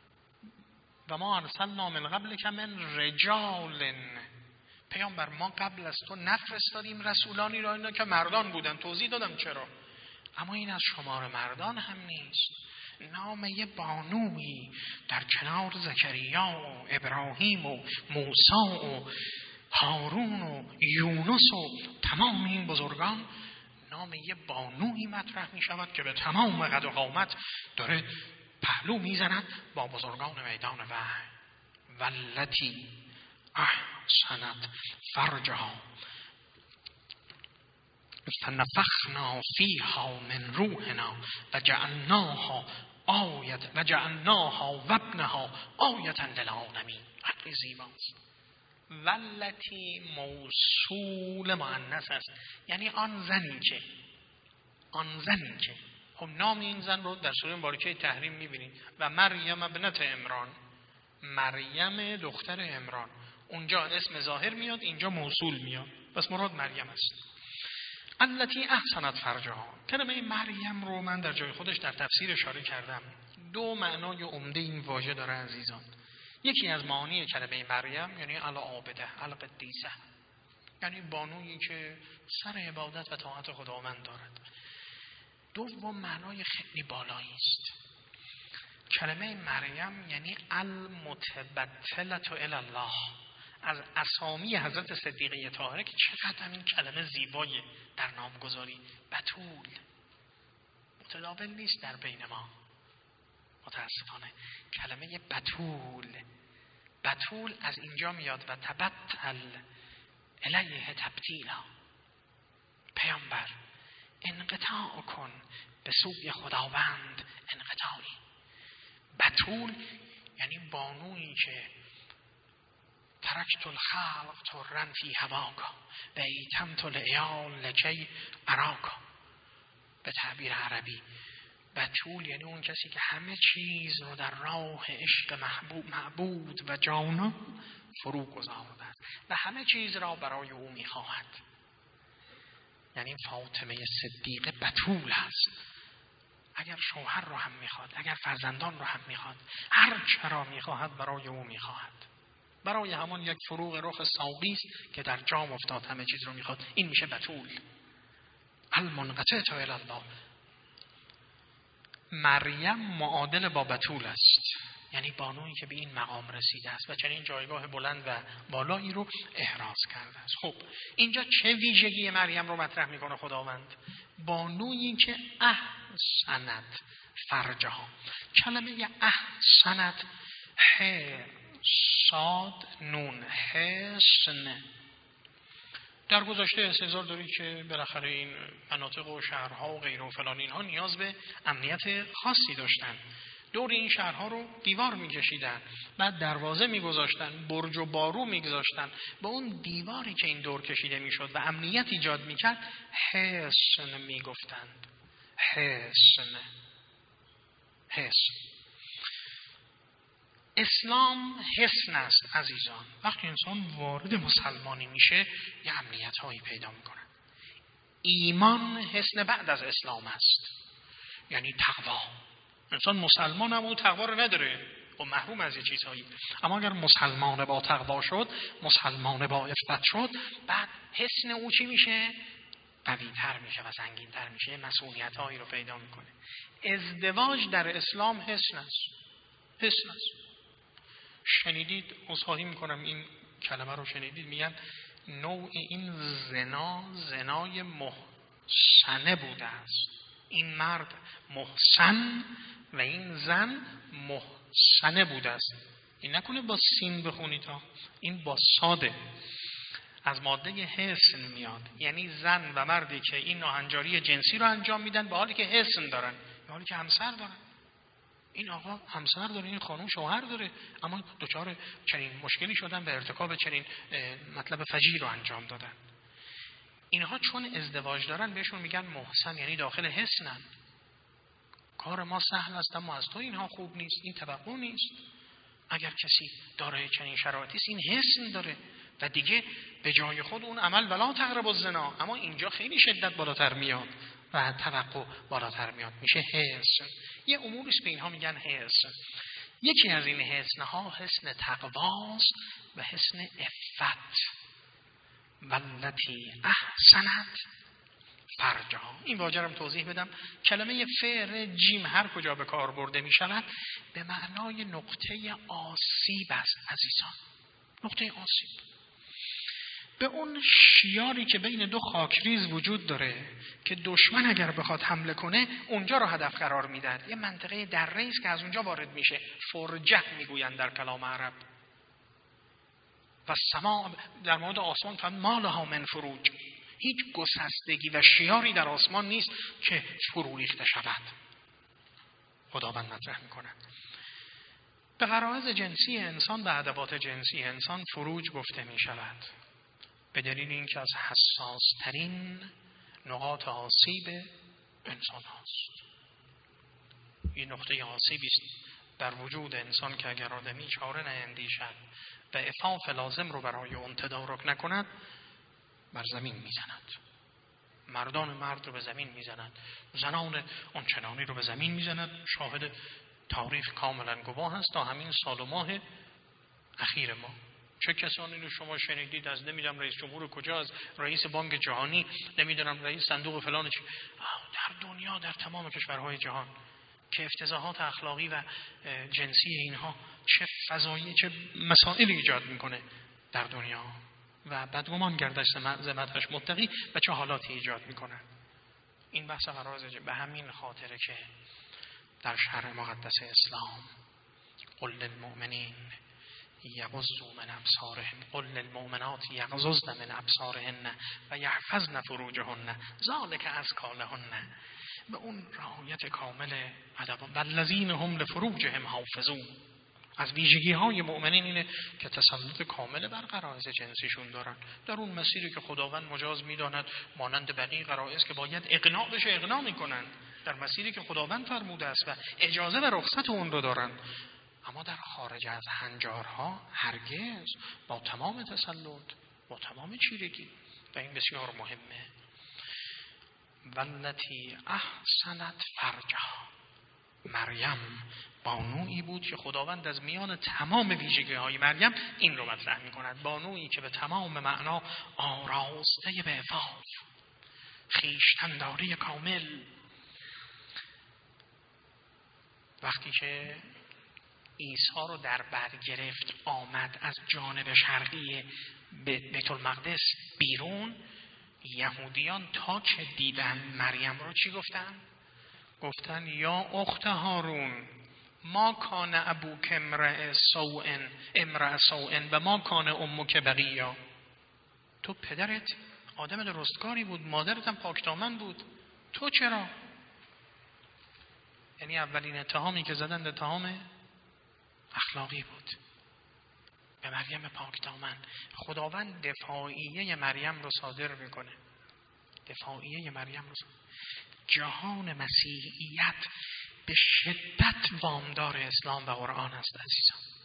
و ما ارسلنا من قبلک من رجال. پیامبر ما قبل از تو نفرستادیم رسولانی را اینا که مردان بودن، توضیح دادم چرا. اما این از شمار مردان هم نیست. نام یه بانویی در کنار زکریا و ابراهیم و موسی و هارون و یونس و تمام این بزرگان، نام یه بانویی مطرح می شود که به تمام قد و قامت داره پهلو می زند با بزرگان میدان وحی. والتی احسنت فرجها فنفخنا فیها من روحنا وجعلناها آیت وجعلناها وابنها آیة للعالمین. خیلی زیباست. والتی موصول مؤنث است، یعنی آن زنی که آن زنی که خب نام این زن رو در سوره مبارکه تحریم می‌بینید و مریم ابنت عمران، مریم دختر عمران. اونجا اسم ظاهر میاد، اینجا موصول میاد، پس مراد مریم است. التی احسنت فرجها. کلمه مریم رو من در جای خودش در تفسیر اشاره کردم. دو معنای عمده این واژه داره عزیزان. یکی از معانی کلمه مریم یعنی العابده القدیسه، یعنی بانویی که سر عبادت و طاعت خداوند دارد. دوم معنای خیلی بالایی است. کلمه مریم یعنی المتبتلة الی الله. از اسامی حضرت صدیقه طاهره که چقدر این کلمه زیبایه در نامگذاری. بتول متداول نیست در بین ما متاسفانه. کلمه بتول بتول از اینجا میاد و تبتل الیه تبتیلا. پیامبر انقطاع کن به سوی خداوند انقطاعی. بتول یعنی بانویی که ترکت الخلق ترن فی هواکا و ایتمت العیال لکی اراکا. به تعبیر عربی بتول یعنی اون کسی که همه چیز رو در راه عشق محبوب معبود و جانان فرو گذارده و همه چیز را برای او میخواهد. یعنی فاطمه صدیقه بتول هست. اگر شوهر رو هم میخواد، اگر فرزندان رو هم میخواد، هر چرا میخواهد برای او میخواهد. برای همان یک فروغ رخ ساقی است که در جام افتاد همه چیز رو میخواد. این میشه بتول. المنقطع الی الله. مریم معادل با بتول است، یعنی بانویی که به این مقام رسیده است و چنین جایگاه بلند و بالایی رو احراز کرده است. خب اینجا چه ویژگی مریم رو مطرح میکنه خداوند؟ بانویی که احسنت فرجها. کلمه احسنت ح صاد نون حسن. در گذشته استحضار دارید که بالاخره این مناطق و شهرها و غیر و فلان اینها نیاز به امنیت خاصی داشتن. دور این شهرها رو دیوار می‌کشیدن، بعد دروازه می‌گذاشتن، برج و بارو می‌گذاشتن. به اون دیواری که این دور کشیده می‌شد و امنیت ایجاد می‌کرد حصن می‌گفتند. حصن حصن. اسلام حصن است عزیزان. وقتی انسان وارد مسلمانی میشه یه امنیت هایی پیدا میکنه. ایمان حصن بعد از اسلام است، یعنی تقوا. انسان مسلمان هم اون تقوا رو نداره و محروم از یه چیزهایی، اما اگر مسلمان با تقوا شد، مسلمان با عفت شد، بعد حصن او چی میشه؟ قوی‌تر میشه و سنگین‌تر میشه، مسئولیت هایی رو پیدا میکنه. ازدواج در اسلام حصن است. حصن است. شنیدید، عذرخواهی میکنم این کلمه رو شنیدید، میگن نوع این زنا زنای محسنه بوده است. این مرد محسن و این زن محسنه بوده است. این نکنه با سین بخونید ها، این با ساده. از ماده حسن میاد، یعنی زن و مردی که این ناهنجاری جنسی رو انجام میدن به حالی که حسن دارن، به حالی که همسر دارن. این آقا همسر داره، این خانم شوهر داره، اما دچار چنین مشکلی شدن به ارتکاب چنین مطلب فجیع رو انجام دادن. اینها چون ازدواج دارن بهشون میگن محسن، یعنی داخل حسنن. کار ما سهل است اما از تو اینها خوب نیست، این توقع نیست. اگر کسی دارای چنین شرایطی است این حسن داره و دیگه به جای خود اون عمل ولا تقربوا الزنا، اما اینجا خیلی شدت بالاتر میاد و توقع بالاتر میاد، میشه حسن. یه اموریست به اینها میگن حسن. یکی از این حسنها حسن تقواست و حسن عفت. والتی احسنت فرجها. این واژه رو توضیح بدم. کلمه فعل جیم هر کجا به کار برده می شود به معنای نقطه آسیب است عزیزان. نقطه آسیب. به اون شیاری که بین دو خاکریز وجود داره که دشمن اگر بخواد حمله کنه اونجا رو هدف قرار میدن. یه منطقه دره‌ای است که از اونجا وارد میشه. فرجه میگویند در کلام عرب. و سما در مورد آسمان فرمود ما لها من فروج، هیچ گسستگی و شیاری در آسمان نیست که فرو ریخته شود. خداوند مطرح میکنه به غرایز جنسی انسان، به ادوات جنسی انسان فروج گفته می شود به دلیل اینکه از حساس ترین نقاط آسیب انسان هاست. این نقطه آسیبی است در وجود انسان که اگر آدمی چاره نیندیشد و عفاف لازم رو برای اون تدارک نکند بر زمین میزند. مردان مرد رو به زمین میزند، زنان اون چنانی رو به زمین میزند. شاهد تاریخ کاملا گواه است تا همین سال و ماه اخیر ما. چه کسانی رو شما شنیدید از نمیدونم رئیس جمهور کجا، از رئیس بانک جهانی، نمیدونم رئیس صندوق فلان، چی در دنیا در تمام کشورهای جهان که افتضاحات اخلاقی و جنسی اینها چه فضایی چه مسائلی ایجاد میکنه در دنیا و بدگمان گردش زمتش متقی و چه حالاتی ایجاد میکنه. این بحث غرازه. به همین خاطره که در شرع مقدس اسلام قل للمؤمنین یغضوا من ابصارهم قل للمؤمنات یغضضن من ابصارهن و یحفظن فروجهن ذلک ازکی لهن، به اون رعایت کامل ادب. والذین هم لفروجهم حافظون، از ویژگی های مؤمنین اینه که تسلط کامل بر غرایز جنسیشون دارن در اون مسیری که خداوند مجاز میداند، مانند بقیه غرایز که باید اقناع بشه اقناع میکنن در مسیری که خداوند فرموده است و اجازه و رخصت اون رو دارن. اما در خارج از هنجارها هرگز، با تمام تسلط، با تمام چیرگی. و این بسیار مهمه. والتی احسنت فرجها، مریم بانویی بود که خداوند از میان تمام ویژگی های مریم این رو مطرح می کند. بانویی که به تمام معنا آراسته به عفاف، خویشتن‌داری کامل. وقتی که عیسی رو در بر گرفت آمد از جانب شرقی بیت المقدس بیرون، یهودیان تا که دیدن مریم رو چی گفتن؟ گفتن یا اخت هارون ما کان ابوک امرأ سوء امرأ سوء و ما کان امک بغیا. تو پدرت آدم درستکاری بود، مادرت هم پاکدامن بود، تو چرا؟ یعنی اولین اتهامی که زدن اتهام اخلاقی بود به مریم پاکدامن. خداوند دفاعیه مریم رو صادر میکنه. دفاعیه مریم رو صادر. جهان مسیحیت به شدت وامدار اسلام و قرآن است عزیزان.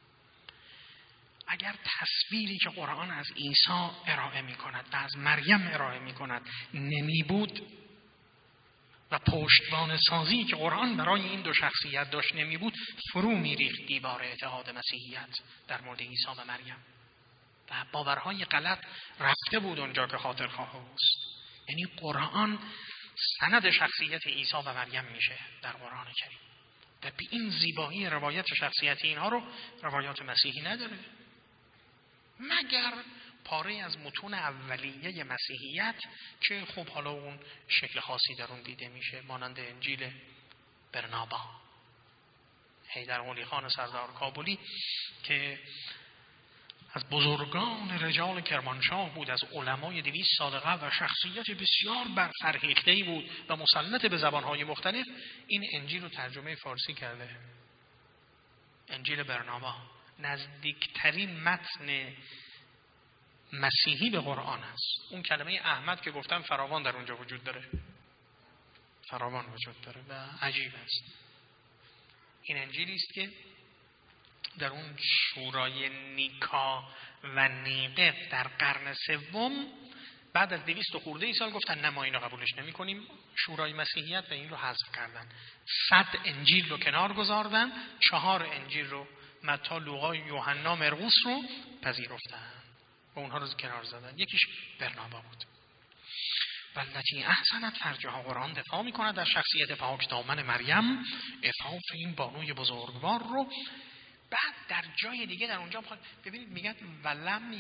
اگر تصویری که قرآن از عیسی ارائه میکند و از مریم ارائه میکند نمی بود و پشتوانه سازی که قرآن برای این دو شخصیت داشت نمی بود، فرو میریخت دیوار اعتقاد مسیحیت در مورد عیسی و مریم و باورهای غلط رفته بود اونجا که خاطرخواه است. یعنی قرآن سند شخصیت عیسی و مریم میشه در قرآن کریم و به این زیبایی روایت شخصیت اینها رو روایات مسیحی نداره، مگر پاره از متون اولیه مسیحیت که خب حالا اون شکل خاصی در اون دیده میشه، مانند انجیل برنابا حیدر قلی خان سردار کابلی که از بزرگان رجال کرمانشاه بود، از علمای دویست سال قبل و شخصیت بسیار برفرهیخته‌ای بود و مسلط به زبانهای مختلف، این انجیل رو ترجمه فارسی کرده. انجیل برنابا نزدیکترین متن مسیحی به قرآن است. اون کلمه احمد که گفتم فراوان در اونجا وجود داره، فراوان وجود داره و عجیب است. این انجیلی است که در اون شورای نیکا و نیقف در قرن سوم بعد از دویست خورده ای سال گفتن نه ما اینو قبولش نمی کنیم. شورای مسیحیت و این رو حذف کردن. صد انجیل رو کنار گذاردن، چهار انجیل رو متی، لوقا، یوحنا، مرقس رو پذیرفتن و اونها رو کنار زدن. یکیش برنابا بود. والتی احسنت فرجها، قرآن دفاع میکنه در شخصیت پاک دامن مریم، عفاف این بانوی بزرگوار رو. بعد در جای دیگه در اونجا ببینید میگن ولم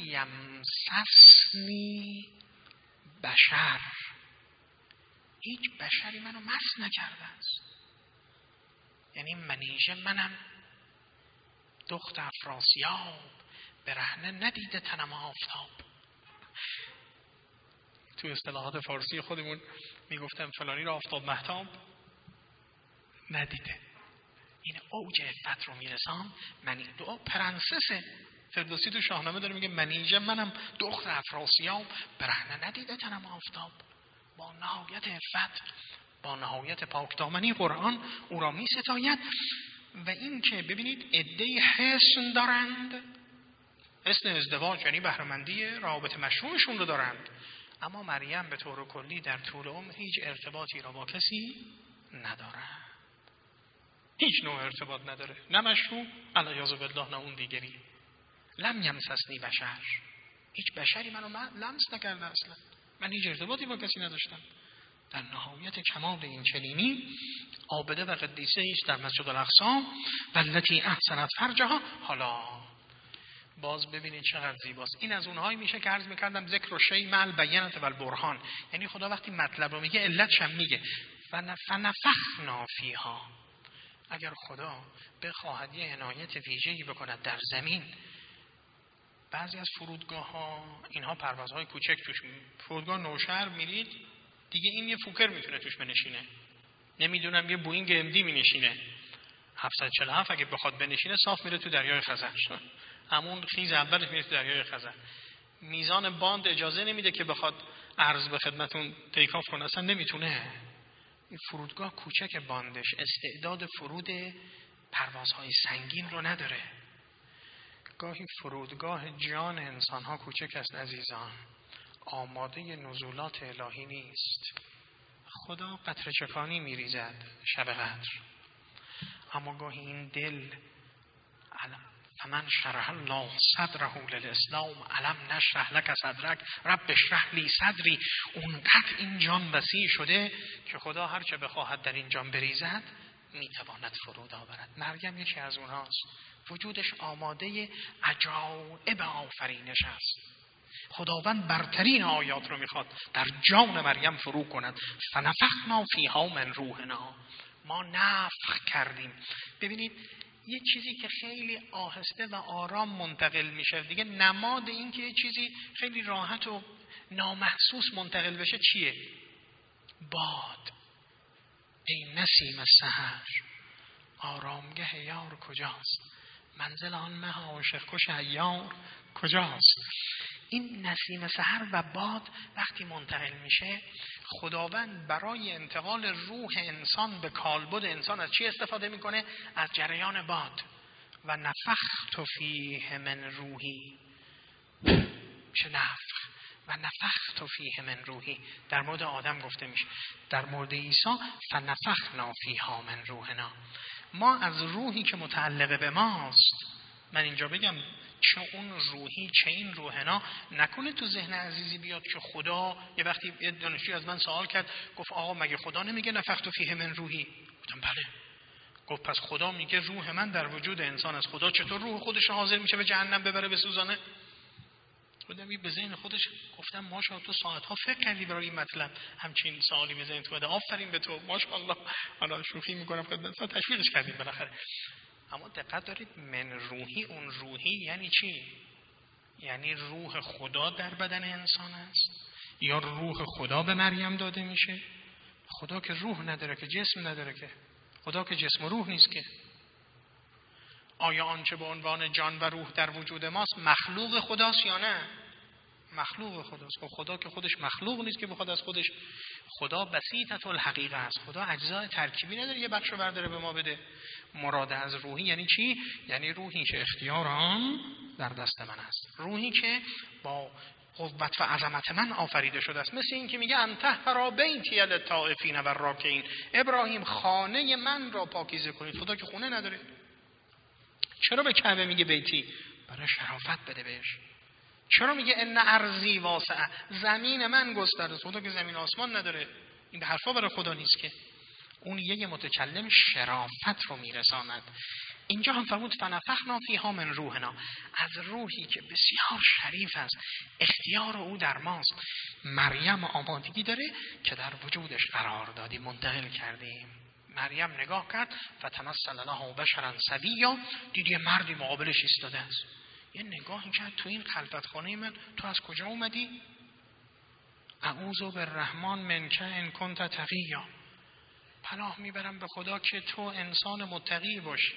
یمسسنی بشر، هیچ بشری منو مس نکرده است. یعنی منیژه منم، دخت افراسیاب، برهنه ندیده تنم آفتاب. تو اصطلاحات فارسی خودمون میگفتم فلانی رو آفتاب مهتاب ندیده. این اوج عفت رو میرسان. منی دو پرنسسه. فردوسی تو شاهنامه داره میگه منیژه منم دختر افراسیاب، برهنه ندیده تنم آفتاب. با نهایت عفت، با نهایت پاکدامنی قرآن او را می ستاید. و این که ببینید عده‌ای حسن دارند، حسن ازدواج یعنی بهره‌مندی رابطه مشروعشون رو دارند، اما مریم به طور کلی در طول عمر هیچ ارتباطی را با کسی نداره، هیچ نوع ارتباط نداره، نه مشروع علیاذ بالله نه اون دیگری. لم یمسسنی بشر، هیچ بشری منو لمس نکرده، اصلا من هیچ ارتباطی با کسی نداشتم. در نهایت کمال این چنینی عابده و قدیسه ایست در مسجد الاقصی والتی احسنت فرجها. حالا باز ببینید چقدر زیباست. این از اونهایی میشه که عرض میکردم ذکر و شی مع البینة و البرهان، یعنی خدا وقتی مطلب رو میگه علتش هم میگه. فنفخنا فیها، اگر خدا بخواهد یه عنایت ویژه‌ای بکند در زمین، بعضی از فرودگاه ها اینها پروازهای کوچک توش، فرودگاه نوشهر میرید دیگه این یه فوکر میتونه توش بنشینه، نمیدونم یه بوینگ ام دی مینشینه، هفتصد و چهل و هفت اگه بخواد بنشینه صاف میره تو دریای خزر، همون خیز اولش میره تو دریای خزر. میزان باند اجازه نمیده که بخواد عرض به خدمتون تیک آف کنه، اصلا نمیتونه. این فرودگاه کوچک باندش استعداد فرود پروازهای سنگین رو نداره. گاهی فرودگاه جان انسان ها کوچک است عزیزان، آماده نزولات الهی نیست. خدا قطره چکانی میریزد شب قدر، اما گاهی این دل فمن شرح الله صدره للاسلام الم نشرح لک صدرک رب اشرح لی صدری. اونقدر این جان وسیع شده که خدا هرچه بخواهد در این جان بریزد میتواند فرود آورد. مریم یکی از اونهاست، وجودش آماده عجایب آفرینش است. خداوند برترین آیات رو میخواد در جان مریم فرو کند. فنفخنا فیها من روحنا، ما نفخ کردیم. ببینید یه چیزی که خیلی آهسته و آرام منتقل میشه دیگه، نماد این که یه چیزی خیلی راحت و نامحسوس منتقل بشه چیه؟ باد. ای نسیم السحر، آرامگه یار کجاست؟ منزل آن مه عاشق کش عیار کجاست؟ این نسیم سحر و باد وقتی منتقل میشه، خداوند برای انتقال روح انسان به کالبد انسان از چی استفاده میکنه؟ از جریان باد. و نفخت فیه من روحی، میشه نفخ. و نفخت فیه من روحی در مورد آدم گفته میشه. در مورد عیسی فنفخنا فیها من روحنا، ما از روحی که متعلق به ماست، من اینجا بگم چه اون روحی چه این روحنا، نکنه تو ذهن عزیزی بیاد که خدا، یه وقتی یه دانشجوی از من سوال کرد گفت آقا مگه خدا نمیگه نفخت فیه من روحی؟ گفتم بله. گفت پس خدا میگه روح من در وجود انسان است، خدا چطور روح خودش حاضر میشه به جهنم ببره بسوزانه؟ خودم به ذهن خودش گفتم ماشاءالله تو ساعت‌ها فکر کردی برای این مطلب، همچین سوالی به ذهن تو بده، آفرین به تو ماشاءالله. حالا شوخی میکنم خدمتتون، تشویقش کردیم بالاخره. اما دقت دارید من روحی، اون روحی یعنی چی؟ یعنی روح خدا در بدن انسان است یا روح خدا به مریم داده میشه؟ خدا که روح نداره، که جسم نداره، که خدا که جسم و روح نیست که. آیا آنچه به عنوان جان و روح در وجود ماست مخلوق خداست یا نه؟ مخلوق خداست. خب خدا که خودش مخلوق نیست که بخواد از خودش، خدا بسیطة الحقیقه است، خدا اجزای ترکیبی نداره یه بخشو برداره به ما بده. مراد از روحی یعنی چی؟ یعنی روحی که اختیار آن در دست من است، روحی که با قوت و عظمت من آفریده شده است. مثل این که میگه انطهر بیتی للطائفین و الراکعین، ابراهیم خانه من را پاکیزه کنید. خدا که خونه نداره. چرا به کعبه میگه بیتی؟ برای شرافت بده بهش. چرا میگه ان ارضی واسعه، زمین من گسترده است؟ خدا که زمین آسمان نداره. این به حرفا برای خدا نیست که. اون یه متکلم شرافت رو میرساند. اینجا هم فرمود فنفخنا فیها من روحنا، از روحی که بسیار شریف است، اختیار او در ماست. مریم آمادگی داره که در وجودش قرار دادیم، منتقل کردیم. مریم نگاه کرد فتمثل له بشرا سویا، دید یه مردی مقابلش ایستاده است، یه نگاهی کرد تو این خلوت خانه من، تو از کجا اومدی؟ اعوذ بالرحمن منک ان کنت تقیا، پناه میبرم به خدا که تو انسان متقی باشی.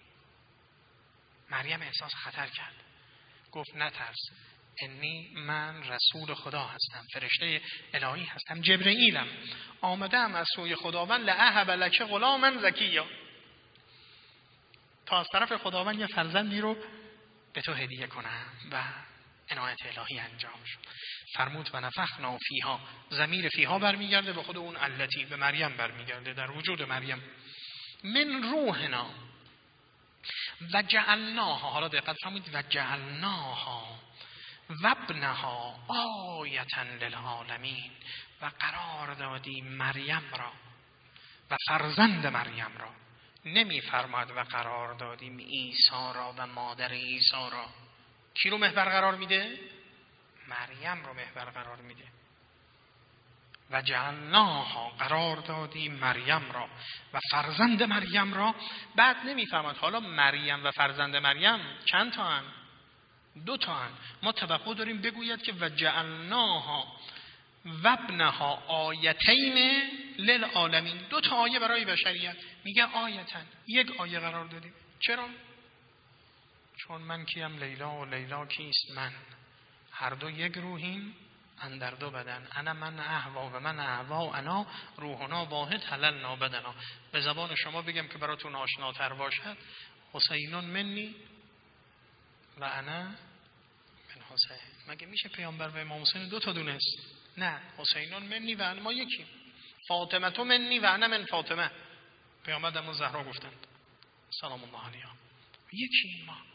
مریم احساس خطر کرد، گفت نترس، انی من رسول خدا هستم، فرشته الهی هستم، جبرئیلم، آمدم از سوی خداوند لأهب لک غلاما زکیا، تا از طرف خداوند یه فرزندی رو به تو هدیه کنم. و عنایت الهی انجام شد. فرمود و نفخنا فیها، ضمیر فیها برمیگرده به خود اون التی، به مریم برمیگرده، در وجود مریم. من روحنا و جعلناها، حالا دقت فرمودید، و جعلناها و ابنها آیة للعالمین، و قرار دادی مریم را و فرزند مریم را. نمی فرماد و قرار دادیم عیسی را و مادر عیسی را. کی رو محور قرار میده؟ مریم رو محور قرار میده. و جعلناها، قرار دادی مریم را و فرزند مریم را. بعد نمی فرماد حالا مریم و فرزند مریم چند تا هن؟ دو تا هن. ما توقع داریم بگوید که و جعلناها و ابنها آیتین للعالمین، دو تا آیه برای بشریت. میگه آیتن، یک آیه قرار دادیم. چرا؟ چون من کیم لیلا و لیلا کیست من، هر دو یک روحیم اندر دو بدن، انا من احوا و من احوا و انا روحنا واحد حللنا بدنا. به زبان شما بگم که براتون آشناتر باشد، حسینون منی و انا من حسین. مگه میشه پیامبر و امام حسین دو تا دونست؟ نه، حسینون منی و انا، ما یکیم. فاطمه تو منی و انا من فاطمه، پیامبر دم زهرا گفتند سلام الله علیها، یکیم ما.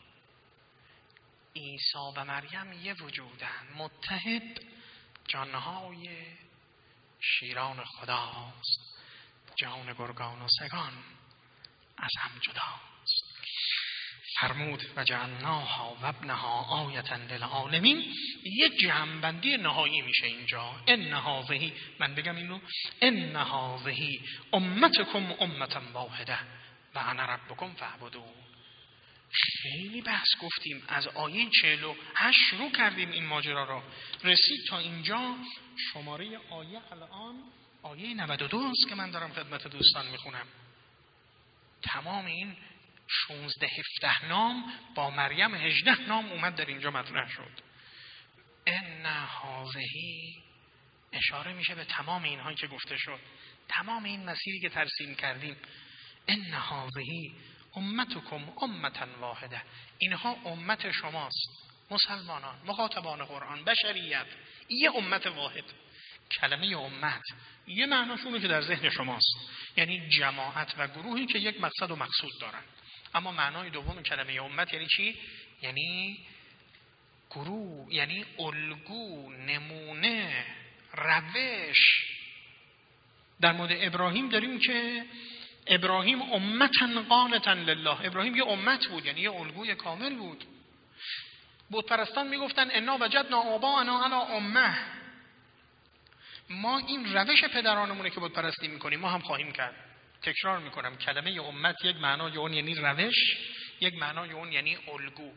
عیسی و مریم یه وجودن، متحد، جانهای شیران خداست، جان گرگان و سگان از هم جداست. فرمود و جعلناها و ابنها آیة للعالمین. یک جمع‌بندی نهایی میشه اینجا. ان هذه، من بگم اینو، ان هذه امتکم امة واحده و انا ربکم فاعبدون. خیلی بحث گفتیم، از آیه چهل و هشت شروع کردیم این ماجرا را، رسید تا اینجا. شماره آیه الان آیه نود و دو است که من دارم خدمت دوستان میخونم. تمام این شانزده هفده نام با مریم هجده نام اومد در اینجا مطرح شد. ان هذه اشاره میشه به تمام اینهایی که گفته شد، تمام این مسیری که ترسیم کردیم. ان هذه امتکم امة واحده، اینها امت شماست، مسلمانان، مخاطبان قرآن، بشریت، یه امت واحد. کلمه امت یه معناشونه که در ذهن شماست، یعنی جماعت و گروهی که یک مقصد و مقصود دارن. اما معنای دوم کلمه امت یعنی چی؟ یعنی گروه، یعنی الگو، نمونه، روش. در مورد ابراهیم داریم که ابراهیم امتن قانتا لله، ابراهیم یه امت بود، یعنی یه الگوی کامل بود. بت پرستان میگفتن انا وجدنا آباءنا علی امه، ما این روش پدرانمونه که بت پرستی میکنیم ما هم خواهیم کرد. تکرار میکنم، کلمه امت یک معنای اون یعنی روش، یک معنای اون یعنی الگو.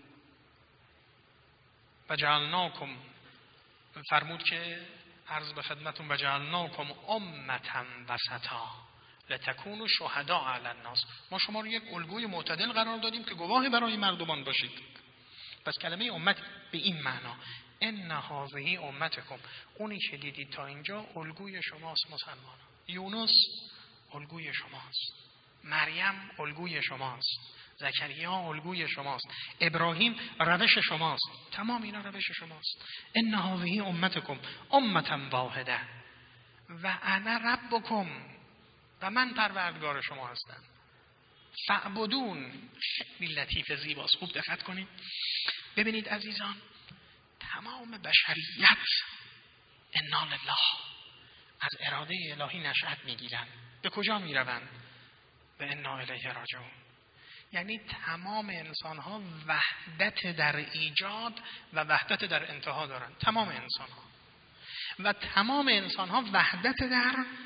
و جعلناکم، فرمود که عرض به خدمتون و جعلناکم امة وسطا لتکونوا شهداء علی الناس، ما شما رو یک الگوی معتدل قرار دادیم که گواهی برای مردمان باشید. پس کلمه امت به این معنا، ان هذه امتکم، اونی که دیدید تا اینجا الگوی شماست مسلمانان. یونس الگوی شماست، مریم الگوی شماست، زکریا الگوی شماست، ابراهیم روش شماست، تمام اینا روش شماست. ان هذه امتکم امة واحده و انا ربکم، و من پروردگار شما هستم. فاعبدون، خیلی لطیف زیباست، خوب دقت کنید. ببینید عزیزان، تمام بشریت انا لله، از اراده الهی نشأت میگیرن. به کجا میروند؟ به انا الیه راجعون. یعنی تمام انسان ها وحدت در ایجاد و وحدت در انتها دارن، تمام انسان ها. و تمام انسان ها وحدت در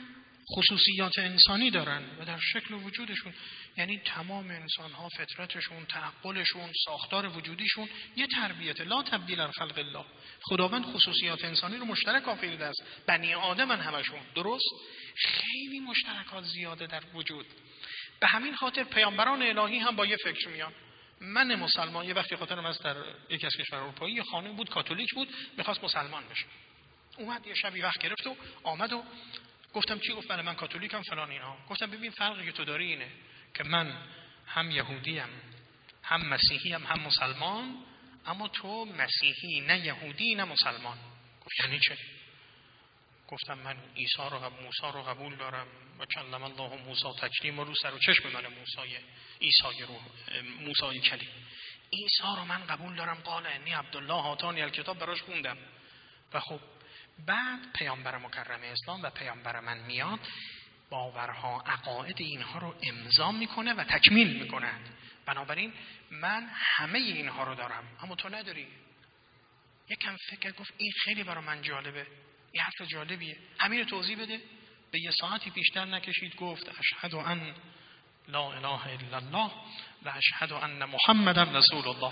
خصوصیات انسانی دارن و در شکل وجودشون، یعنی تمام انسان ها فطرتشون، تعقلشون، ساختار وجودیشون یه تربیت. لا تبدیل لخلق الله. خداوند خصوصیات انسانی رو مشترک آفریده است. بنی آدمن همشون، درست؟ خیلی مشترکات زیاده در وجود. به همین خاطر پیامبران الهی هم با یه فکر میان. من مسلمان، یه وقتی خاطرم از در یکی از کشورهای اروپایی یه خانم بود، کاتولیک بود، میخواست مسلمان بشه. اومد یه شبی وقت گرفت و آمد و گفتم چی؟ گفت من کاتولیکم فلان اینا. گفتم ببین فرقی که تو داری اینه که من هم یهودیم هم مسیحیم هم مسلمان، اما تو مسیحی نه یهودی نه مسلمان. گفت یعنی چه؟ گفتم من عیسی رو قبول موسی رو قبول دارم و کلم الله موسی تکلیم، و رو سر و چشم من موسی عیسی رو موسی کلیم. عیسی رو من قبول دارم. قال انی عبدالله آتانی الکتاب، براش خوندم. و خب بعد پیامبر مکرم اسلام و پیامبر من میاد، باورها عقاید اینها رو امضا میکنه و تکمیل میکنه. بنابراین من همه اینها رو دارم اما تو نداری. یکم فکر گفت این خیلی برای من جالبه، این حرف جالبیه، همین رو توضیح بده. به یه ساعتی بیشتر نکشید، گفت اشهد ان لا اله الا الله و اشهد ان محمدا رسول الله.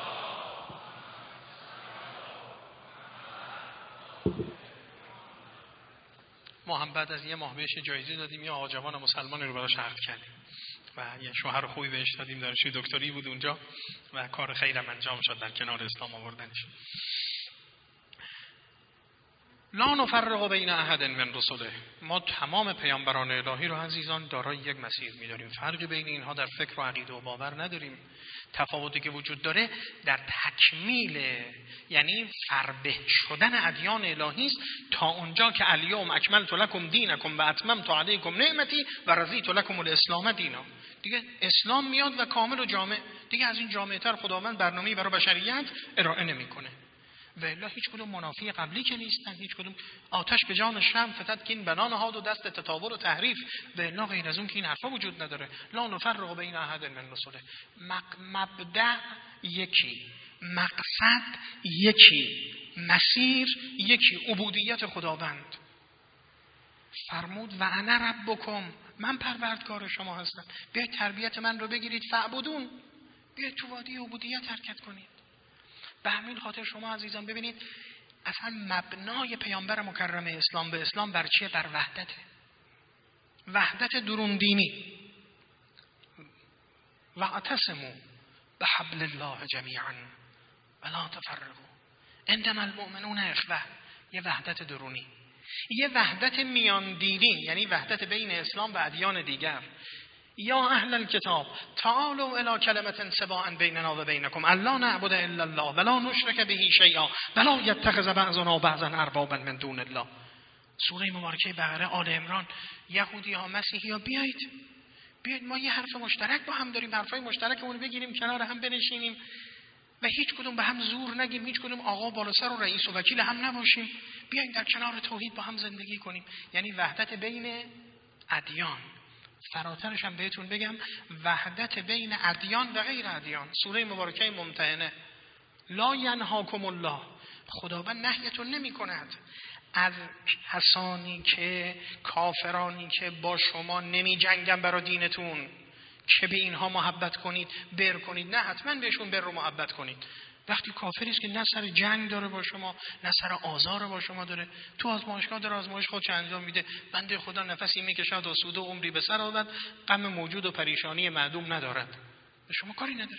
ما هم بعد از یه ماه بهش جایزه دادیم، یا آقا جوان مسلمانی رو براش عقد کردیم و یه شوهر خوبی بهش دادیم، دانشجوی دکتری بود اونجا و کار خیرم انجام شد در کنار اسلام آوردنش. لا نفرق بین احد من رسله. ما تمام پیامبران الهی رو عزیزان دارای یک مسیر می‌داریم. فرقی بین اینها در فکر و عقیده و باور نداریم. تفاوتی که وجود داره در تکمیل، یعنی فربه شدن ادیان الهی است، تا اونجا که الیوم اکملت لکم دینکم و اتممت علیکم نعمتی و رضیت لکم الاسلام دینا. دیگه اسلام میاد و کامل و جامع. دیگه از این جامع‌تر خداوند برنامه‌ای برای بشریت ارائه نمی‌کنه. و الا هیچ کدوم منافی قبلی که نیستن، هیچ کدوم آتش به جان شمع فتد که این بنان هاد و دست تطاول و تحریف. و الا غیر از اون که این حرفا وجود نداره. لا نفرق بین احد من رسله. مبدأ یکی، مقصد یکی، مسیر یکی، عبودیت خداوند. فرمود و انا ربکم، من پروردگار شما هستم، بیاید تربیت من رو بگیرید. فعبدون، بیاید تو وادی عبودیت حرکت کنید. به همین خاطر شما عزیزان ببینید اصلا مبنای پیامبر مکرم اسلام به اسلام بر چیه؟ بر وحدته. وحدت درون دینی. واعتصموا بحبل الله جمیعا ولا تفرقوا انما المؤمنون اخوه. یه وحدت درونی، یه وحدت میان دینی، یعنی وحدت بین اسلام و ادیان دیگر. یا اهل الكتاب تعالوا الى کلمة سواء بیننا و بینکم الا نعبد الا الله ولا نشرک به شیئا ولا یتخذ بعضنا بعضا اربابا من دون الله. سوره مبارکه بقره، آل عمران. یهودی ها، مسیحی ها، بیایید بیایید ما یه حرف مشترک با هم داریم، حرفای مشترکمون بگیریم، کنار هم بنشینیم و هیچ کدوم به هم زور نگیم، هیچ کدوم آقا بالا سر و رئیس و وکیل هم نباشیم. بیایید در کنار توحید با هم زندگی کنیم. یعنی وحدت بین ادیان. فراترش هم بهتون بگم وحدت بین ادیان و غیر ادیان. سوره مبارکه ممتحنه. لا ینهاکم الله، خداوند نهیتون نمی کند از کسانی که کافرانی که با شما نمی جنگن برای دینتون که به اینها محبت کنید، بر کنید. نه، حتما بهشون بر و محبت کنید. وقتی کافری است که نه سر جنگ داره با شما، نه سر آزار با شما داره، تو آزمایشگاه داره آزمایش خودش انجام میده، بنده خدا نفسی میکشد و سود و عمری به سر آورد، غم موجود و پریشانی معدوم ندارد، به شما کاری نداره.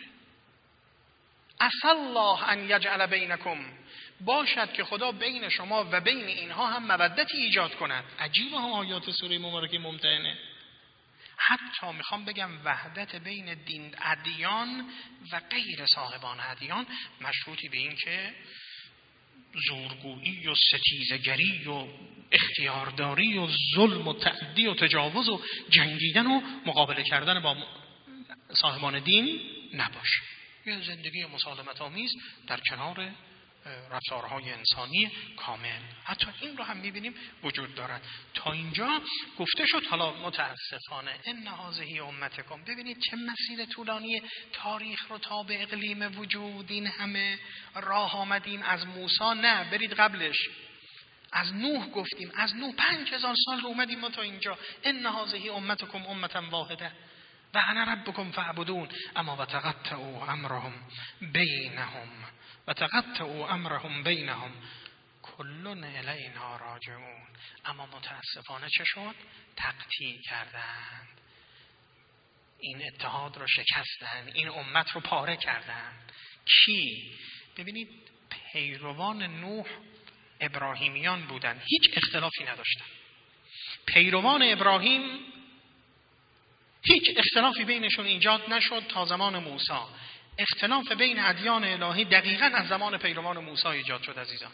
عسى الله ان یجعل بینکم، باشد که خدا بین شما و بین اینها هم مودتی ایجاد کند. عجیبه ها آیات سوره مبارکه ممتحنه. حتی میخوام بگم وحدت بین دین ادیان و غیر صاحبان ادیان مشروطی به این که زورگویی و ستیزگری و اختیارداری و ظلم و تعدی و تجاوز و جنگیدن و مقابله کردن با صاحبان دین نباشه. یه زندگی مسالمت آمیز در کنار رفتارهای انسانی کامل. حتی این رو هم میبینیم وجود دارد. تا اینجا گفته شد. حالا متاسفانه ان هذه امتکم، ببینید چه مسیر طولانی تاریخ رو تا به اقلیم وجود این همه راه آمدیم. از موسی نه، برید قبلش. از نوح گفتیم، از نوح پنج هزار سال رو اومدیم ما تا اینجا. ان هذه امتکم امة واحده و انا ربکم فاعبدون. اما و تقطعوا امرهم بینهم و تقطعوا امرهم بینهم کل الینا راجعون. اما متاسفانه چه شد؟ تقطیع کردند، این اتحاد رو شکستند، این امت رو پاره کردند. کی؟ ببینید پیروان نوح ابراهیمیان بودند، هیچ اختلافی نداشتن. پیروان ابراهیم هیچ اختلافی بینشون ایجاد نشد تا زمان موسی. اختلاف بین ادیان الهی دقیقاً از زمان پیروان موسی ایجاد شد عزیزان.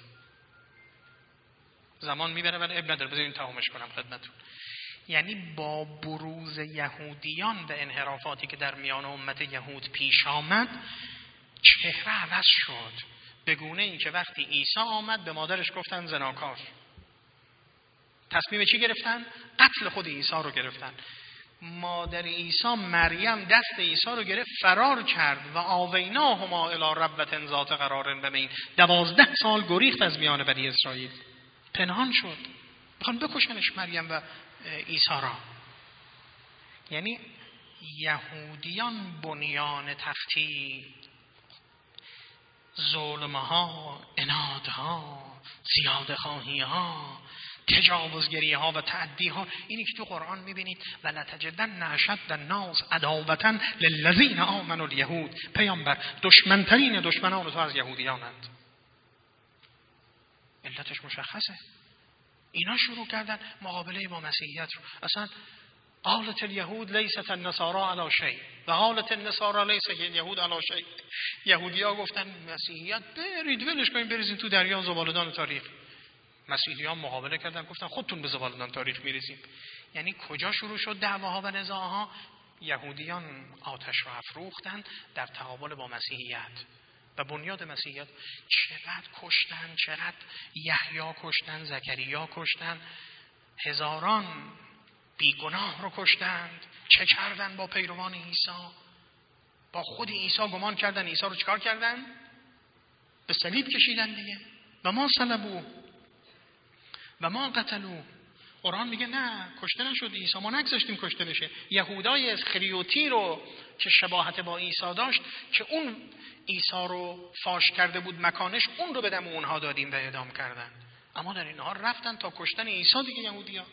زمان میبره ولی اب نداره، بذارین تمامش کنم خدمتتون. یعنی با بروز یهودیان و انحرافاتی که در میان امت یهود پیش آمد، چهره عوض شد، به گونه این که وقتی عیسی آمد به مادرش گفتن زناکار. تصمیم چی گرفتن؟ قتل خود عیسی رو گرفتن. مادر عیسی مریم دست عیسی رو گرفت فرار کرد و آویناهما الی ربوة ذات قرار مکین. دوازده سال گریخت از میان بنی اسرائیل، پنهان شد، میخوان بکشنش مریم و عیسی را. یعنی یهودیان بنیان تختی، ظلمها، انادها، زیاده خواهی ها، تجاوزگری ها و تعدی ها، اینی که تو قرآن میبینید ولتجدن اشد الناس عداوة للذین آمنوا الیهود. پیامبر دشمنترین دشمنان تو از یهودیانند. علتش مشخصه، اینا شروع کردن مقابله با مسیحیت رو. اصلا قالت الیهود لیست النصارى علی شیء و قالت النصارى لیست الیهود علی شیء. یهودی‌ها گفتن مسیحیت برید ولش کنین بریزین تو دریا زباله‌دان تاریخ. مسیحیان مقابله کردن گفتن خودتون به زباله‌دان تاریخ میریزین. یعنی کجا شروع شد دعواها و نزاعها؟ یهودیان آتش رو افروختن در تقابل با مسیحیت و بنیاد مسیحیت. چقدر کشتن، چقدر یحیی کشتن، زکریا کشتن، هزاران بیگناه رو کشتند. چه کردن با پیروان عیسی؟ با خود عیسی گمان کردن. عیسی رو چکار کردن؟ به صلیب کشیدن دیگه. و ما صلبوه و ما قتلوه. قرآن میگه نه کشته نشد عیسی، ما نگذاشتیم کشته بشه. یهودای اسخریوطی رو که شباهت با عیسی داشت، که اون عیسی رو فاش کرده بود مکانش، اون رو به دم اونها دادیم و اعدام کردن. اما در اینها رفتن تا کشتن عیسی دیگه. یهودی‌ها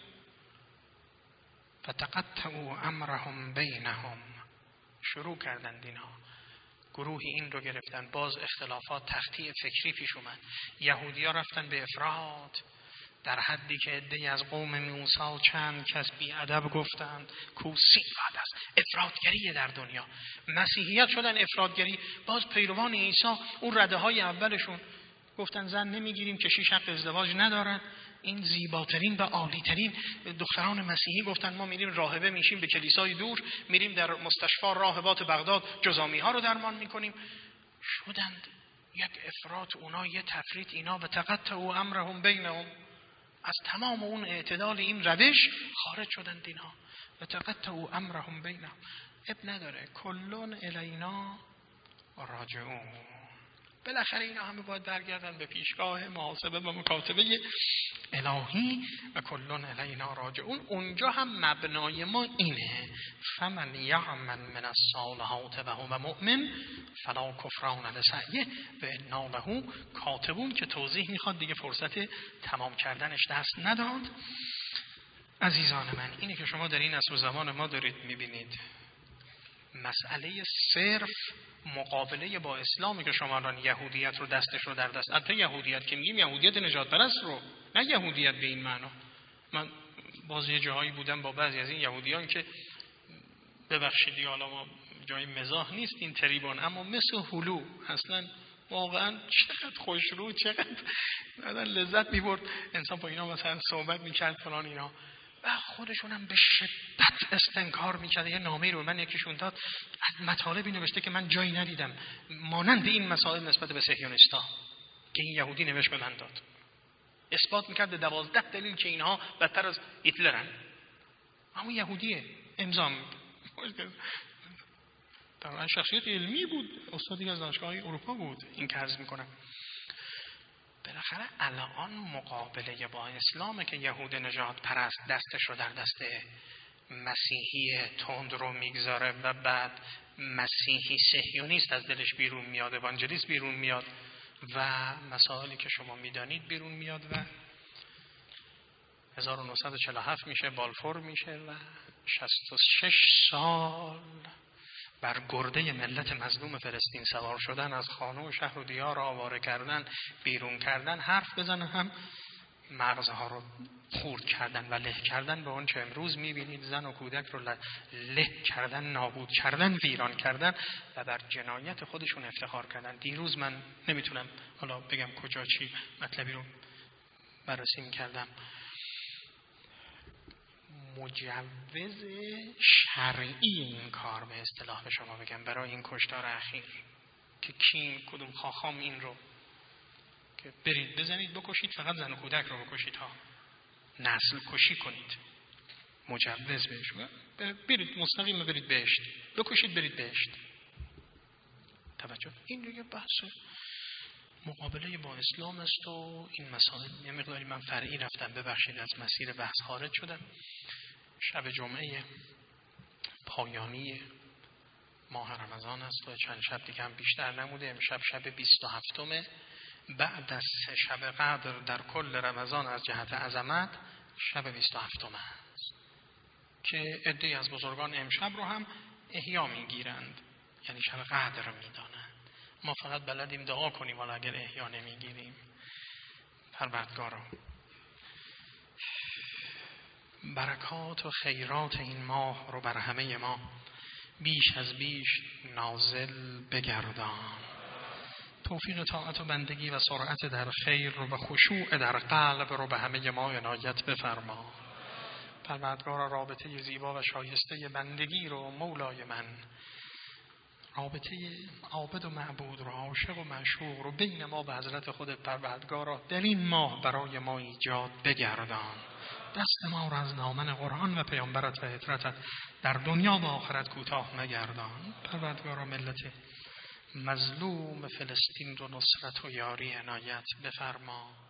فتقطعوا امرهم بینهم، شروع کردند اینها، گروهی این رو گرفتن. باز اختلافات، تخطیع فکری پیش اومد. یهودی‌ها رفتن به افراط، در حدی که عده‌ای از قوم موسی چند کس بی‌ادب گفتند کوسی بعد است. افراطگری در دنیا. مسیحیت شدن افراطگری. باز پیروان عیسی اون رده‌های اولشون گفتن زن نمیگیریم، کشیش حق ازدواج ندارن. این زیباترین و عالیترین دختران مسیحی گفتن ما میریم راهبه میشیم به کلیسای دور، میریم در مستشفی راهبات بغداد جزامی ها رو درمان میکنیم. شدند یک افراط، اونا یه تفریط، اینا به تقطعوا امرهم بینهم. از تمام اون اعتدال این روش خارج شدند اینها. به تقطعوا امرهم بینهم. اب نداره، کلون الینا راجعون. بالاخره اینا همه باید برگردن به پیشگاه محاسبه و مکاتبه الهی و کلون الینا راجعون. اونجا هم مبنای ما اینه فمن یعمل من الصالحات و هو مؤمن فلا کفران لسعیه و انا له کاتبون، که توضیح میخواد دیگه، فرصت تمام کردنش دست نداد. عزیزان من، اینه که شما در این عصر زمان ما دارید میبینید. مسئله صرف مقابله با اسلامی که شما الان یهودیت رو دستش رو در دست، البته یهودیت که میگیم یهودیت نجات پرست رو، نه یهودیت به این معنا. من باز یه جاهایی بودم با بعضی از این یهودیان که ببخشید حالا ما جای مزاح نیست این تریبون، اما مثل هلو اصلا واقعا چقدر خوشرو، چقدر لذت میبرد انسان با اینا مثلا صحبت میکرد فلان اینا، و خودشون هم به شدت استنکار میکرد. یه نامه رو من یکیشون داد، مطالبی نوشته که من جایی ندیدم مانند این مسائل نسبت به صهیونیستا که این یهودی نوشت به من داد. اثبات میکرد دوازده دلیل که اینها بدتر از هیتلرن. اما یهودیه، امضا در شخصیت علمی بود، استادی از دانشگاه اروپا بود. این که عرض میکنم بالاخره بالاخره الان مقابله با اسلامه که یهود نجات پرست دستش رو در دست مسیحی تند رو میگذاره و بعد مسیحی صهیونیست از دلش بیرون میاد، اوانجلیست بیرون میاد و مسائلی که شما میدانید بیرون میاد و هزار و نهصد و چهل و هفت میشه، بالفور میشه و شصت و شش سال بر گرده ملت مظلوم فلسطین سوار شدن، از خانه و شهر و دیار آواره کردن، بیرون کردن، حرف بزنن هم مغزها رو خورد کردن و له کردن به اون چه امروز میبینید، زن و کودک رو له کردن، نابود کردن، ویران کردن و بر جنایت خودشون افتخار کردن. دیروز من نمیتونم حالا بگم کجا چی مطلبی رو بررسی میکردم، مجوز شرعی این کار به اصطلاح به شما بگم برای این کشتار اخیر که کی کدوم خاخام این رو که برید بزنید بکشید، فقط زن و کودک رو بکشید ها، نسل کشی کنید، مجوز بهش برید مستقیم برید بهشت، بکشید برید بهشت. توجه، این دیگه بحث مقابله با اسلام است و این مسائل. یه مقداری من فرعی رفتم، ببخشید از مسیر بحث خارج شدم. شب جمعه پایانی ماه رمضان است و چند شب دیگه هم بیشتر نموده. امشب شب بیست و هفتم بعد از سه شب قدر در کل رمضان از جهت عظمت شب بیست و هفتم است که عده‌ای از بزرگان امشب رو هم احیا میگیرند، یعنی شب قدر میدانند. ما فقط بلدیم دعا کنیم ولی اگر احیا نمیگیریم. پروردگارا برکات و خیرات این ماه رو بر همه ما بیش از بیش نازل بگردان. توفیق طاعت و بندگی و سرعت در خیر رو و خشوع در قلب رو به همه ما عنایت بفرما. پروردگارا رابطه زیبا و شایسته بندگی رو مولای من، رابطه عابد و معبود رو، عاشق و معشوق رو بین ما و حضرت خودت پروردگارا در این ماه برای ما ایجاد بگردان. دست ما رو از دامن قرآن و پیامبرت و عطرتت در دنیا و آخرت کوتاه نگردان. پروردگارا ملت مظلوم فلسطین رو نصرت و یاری عنایت بفرما.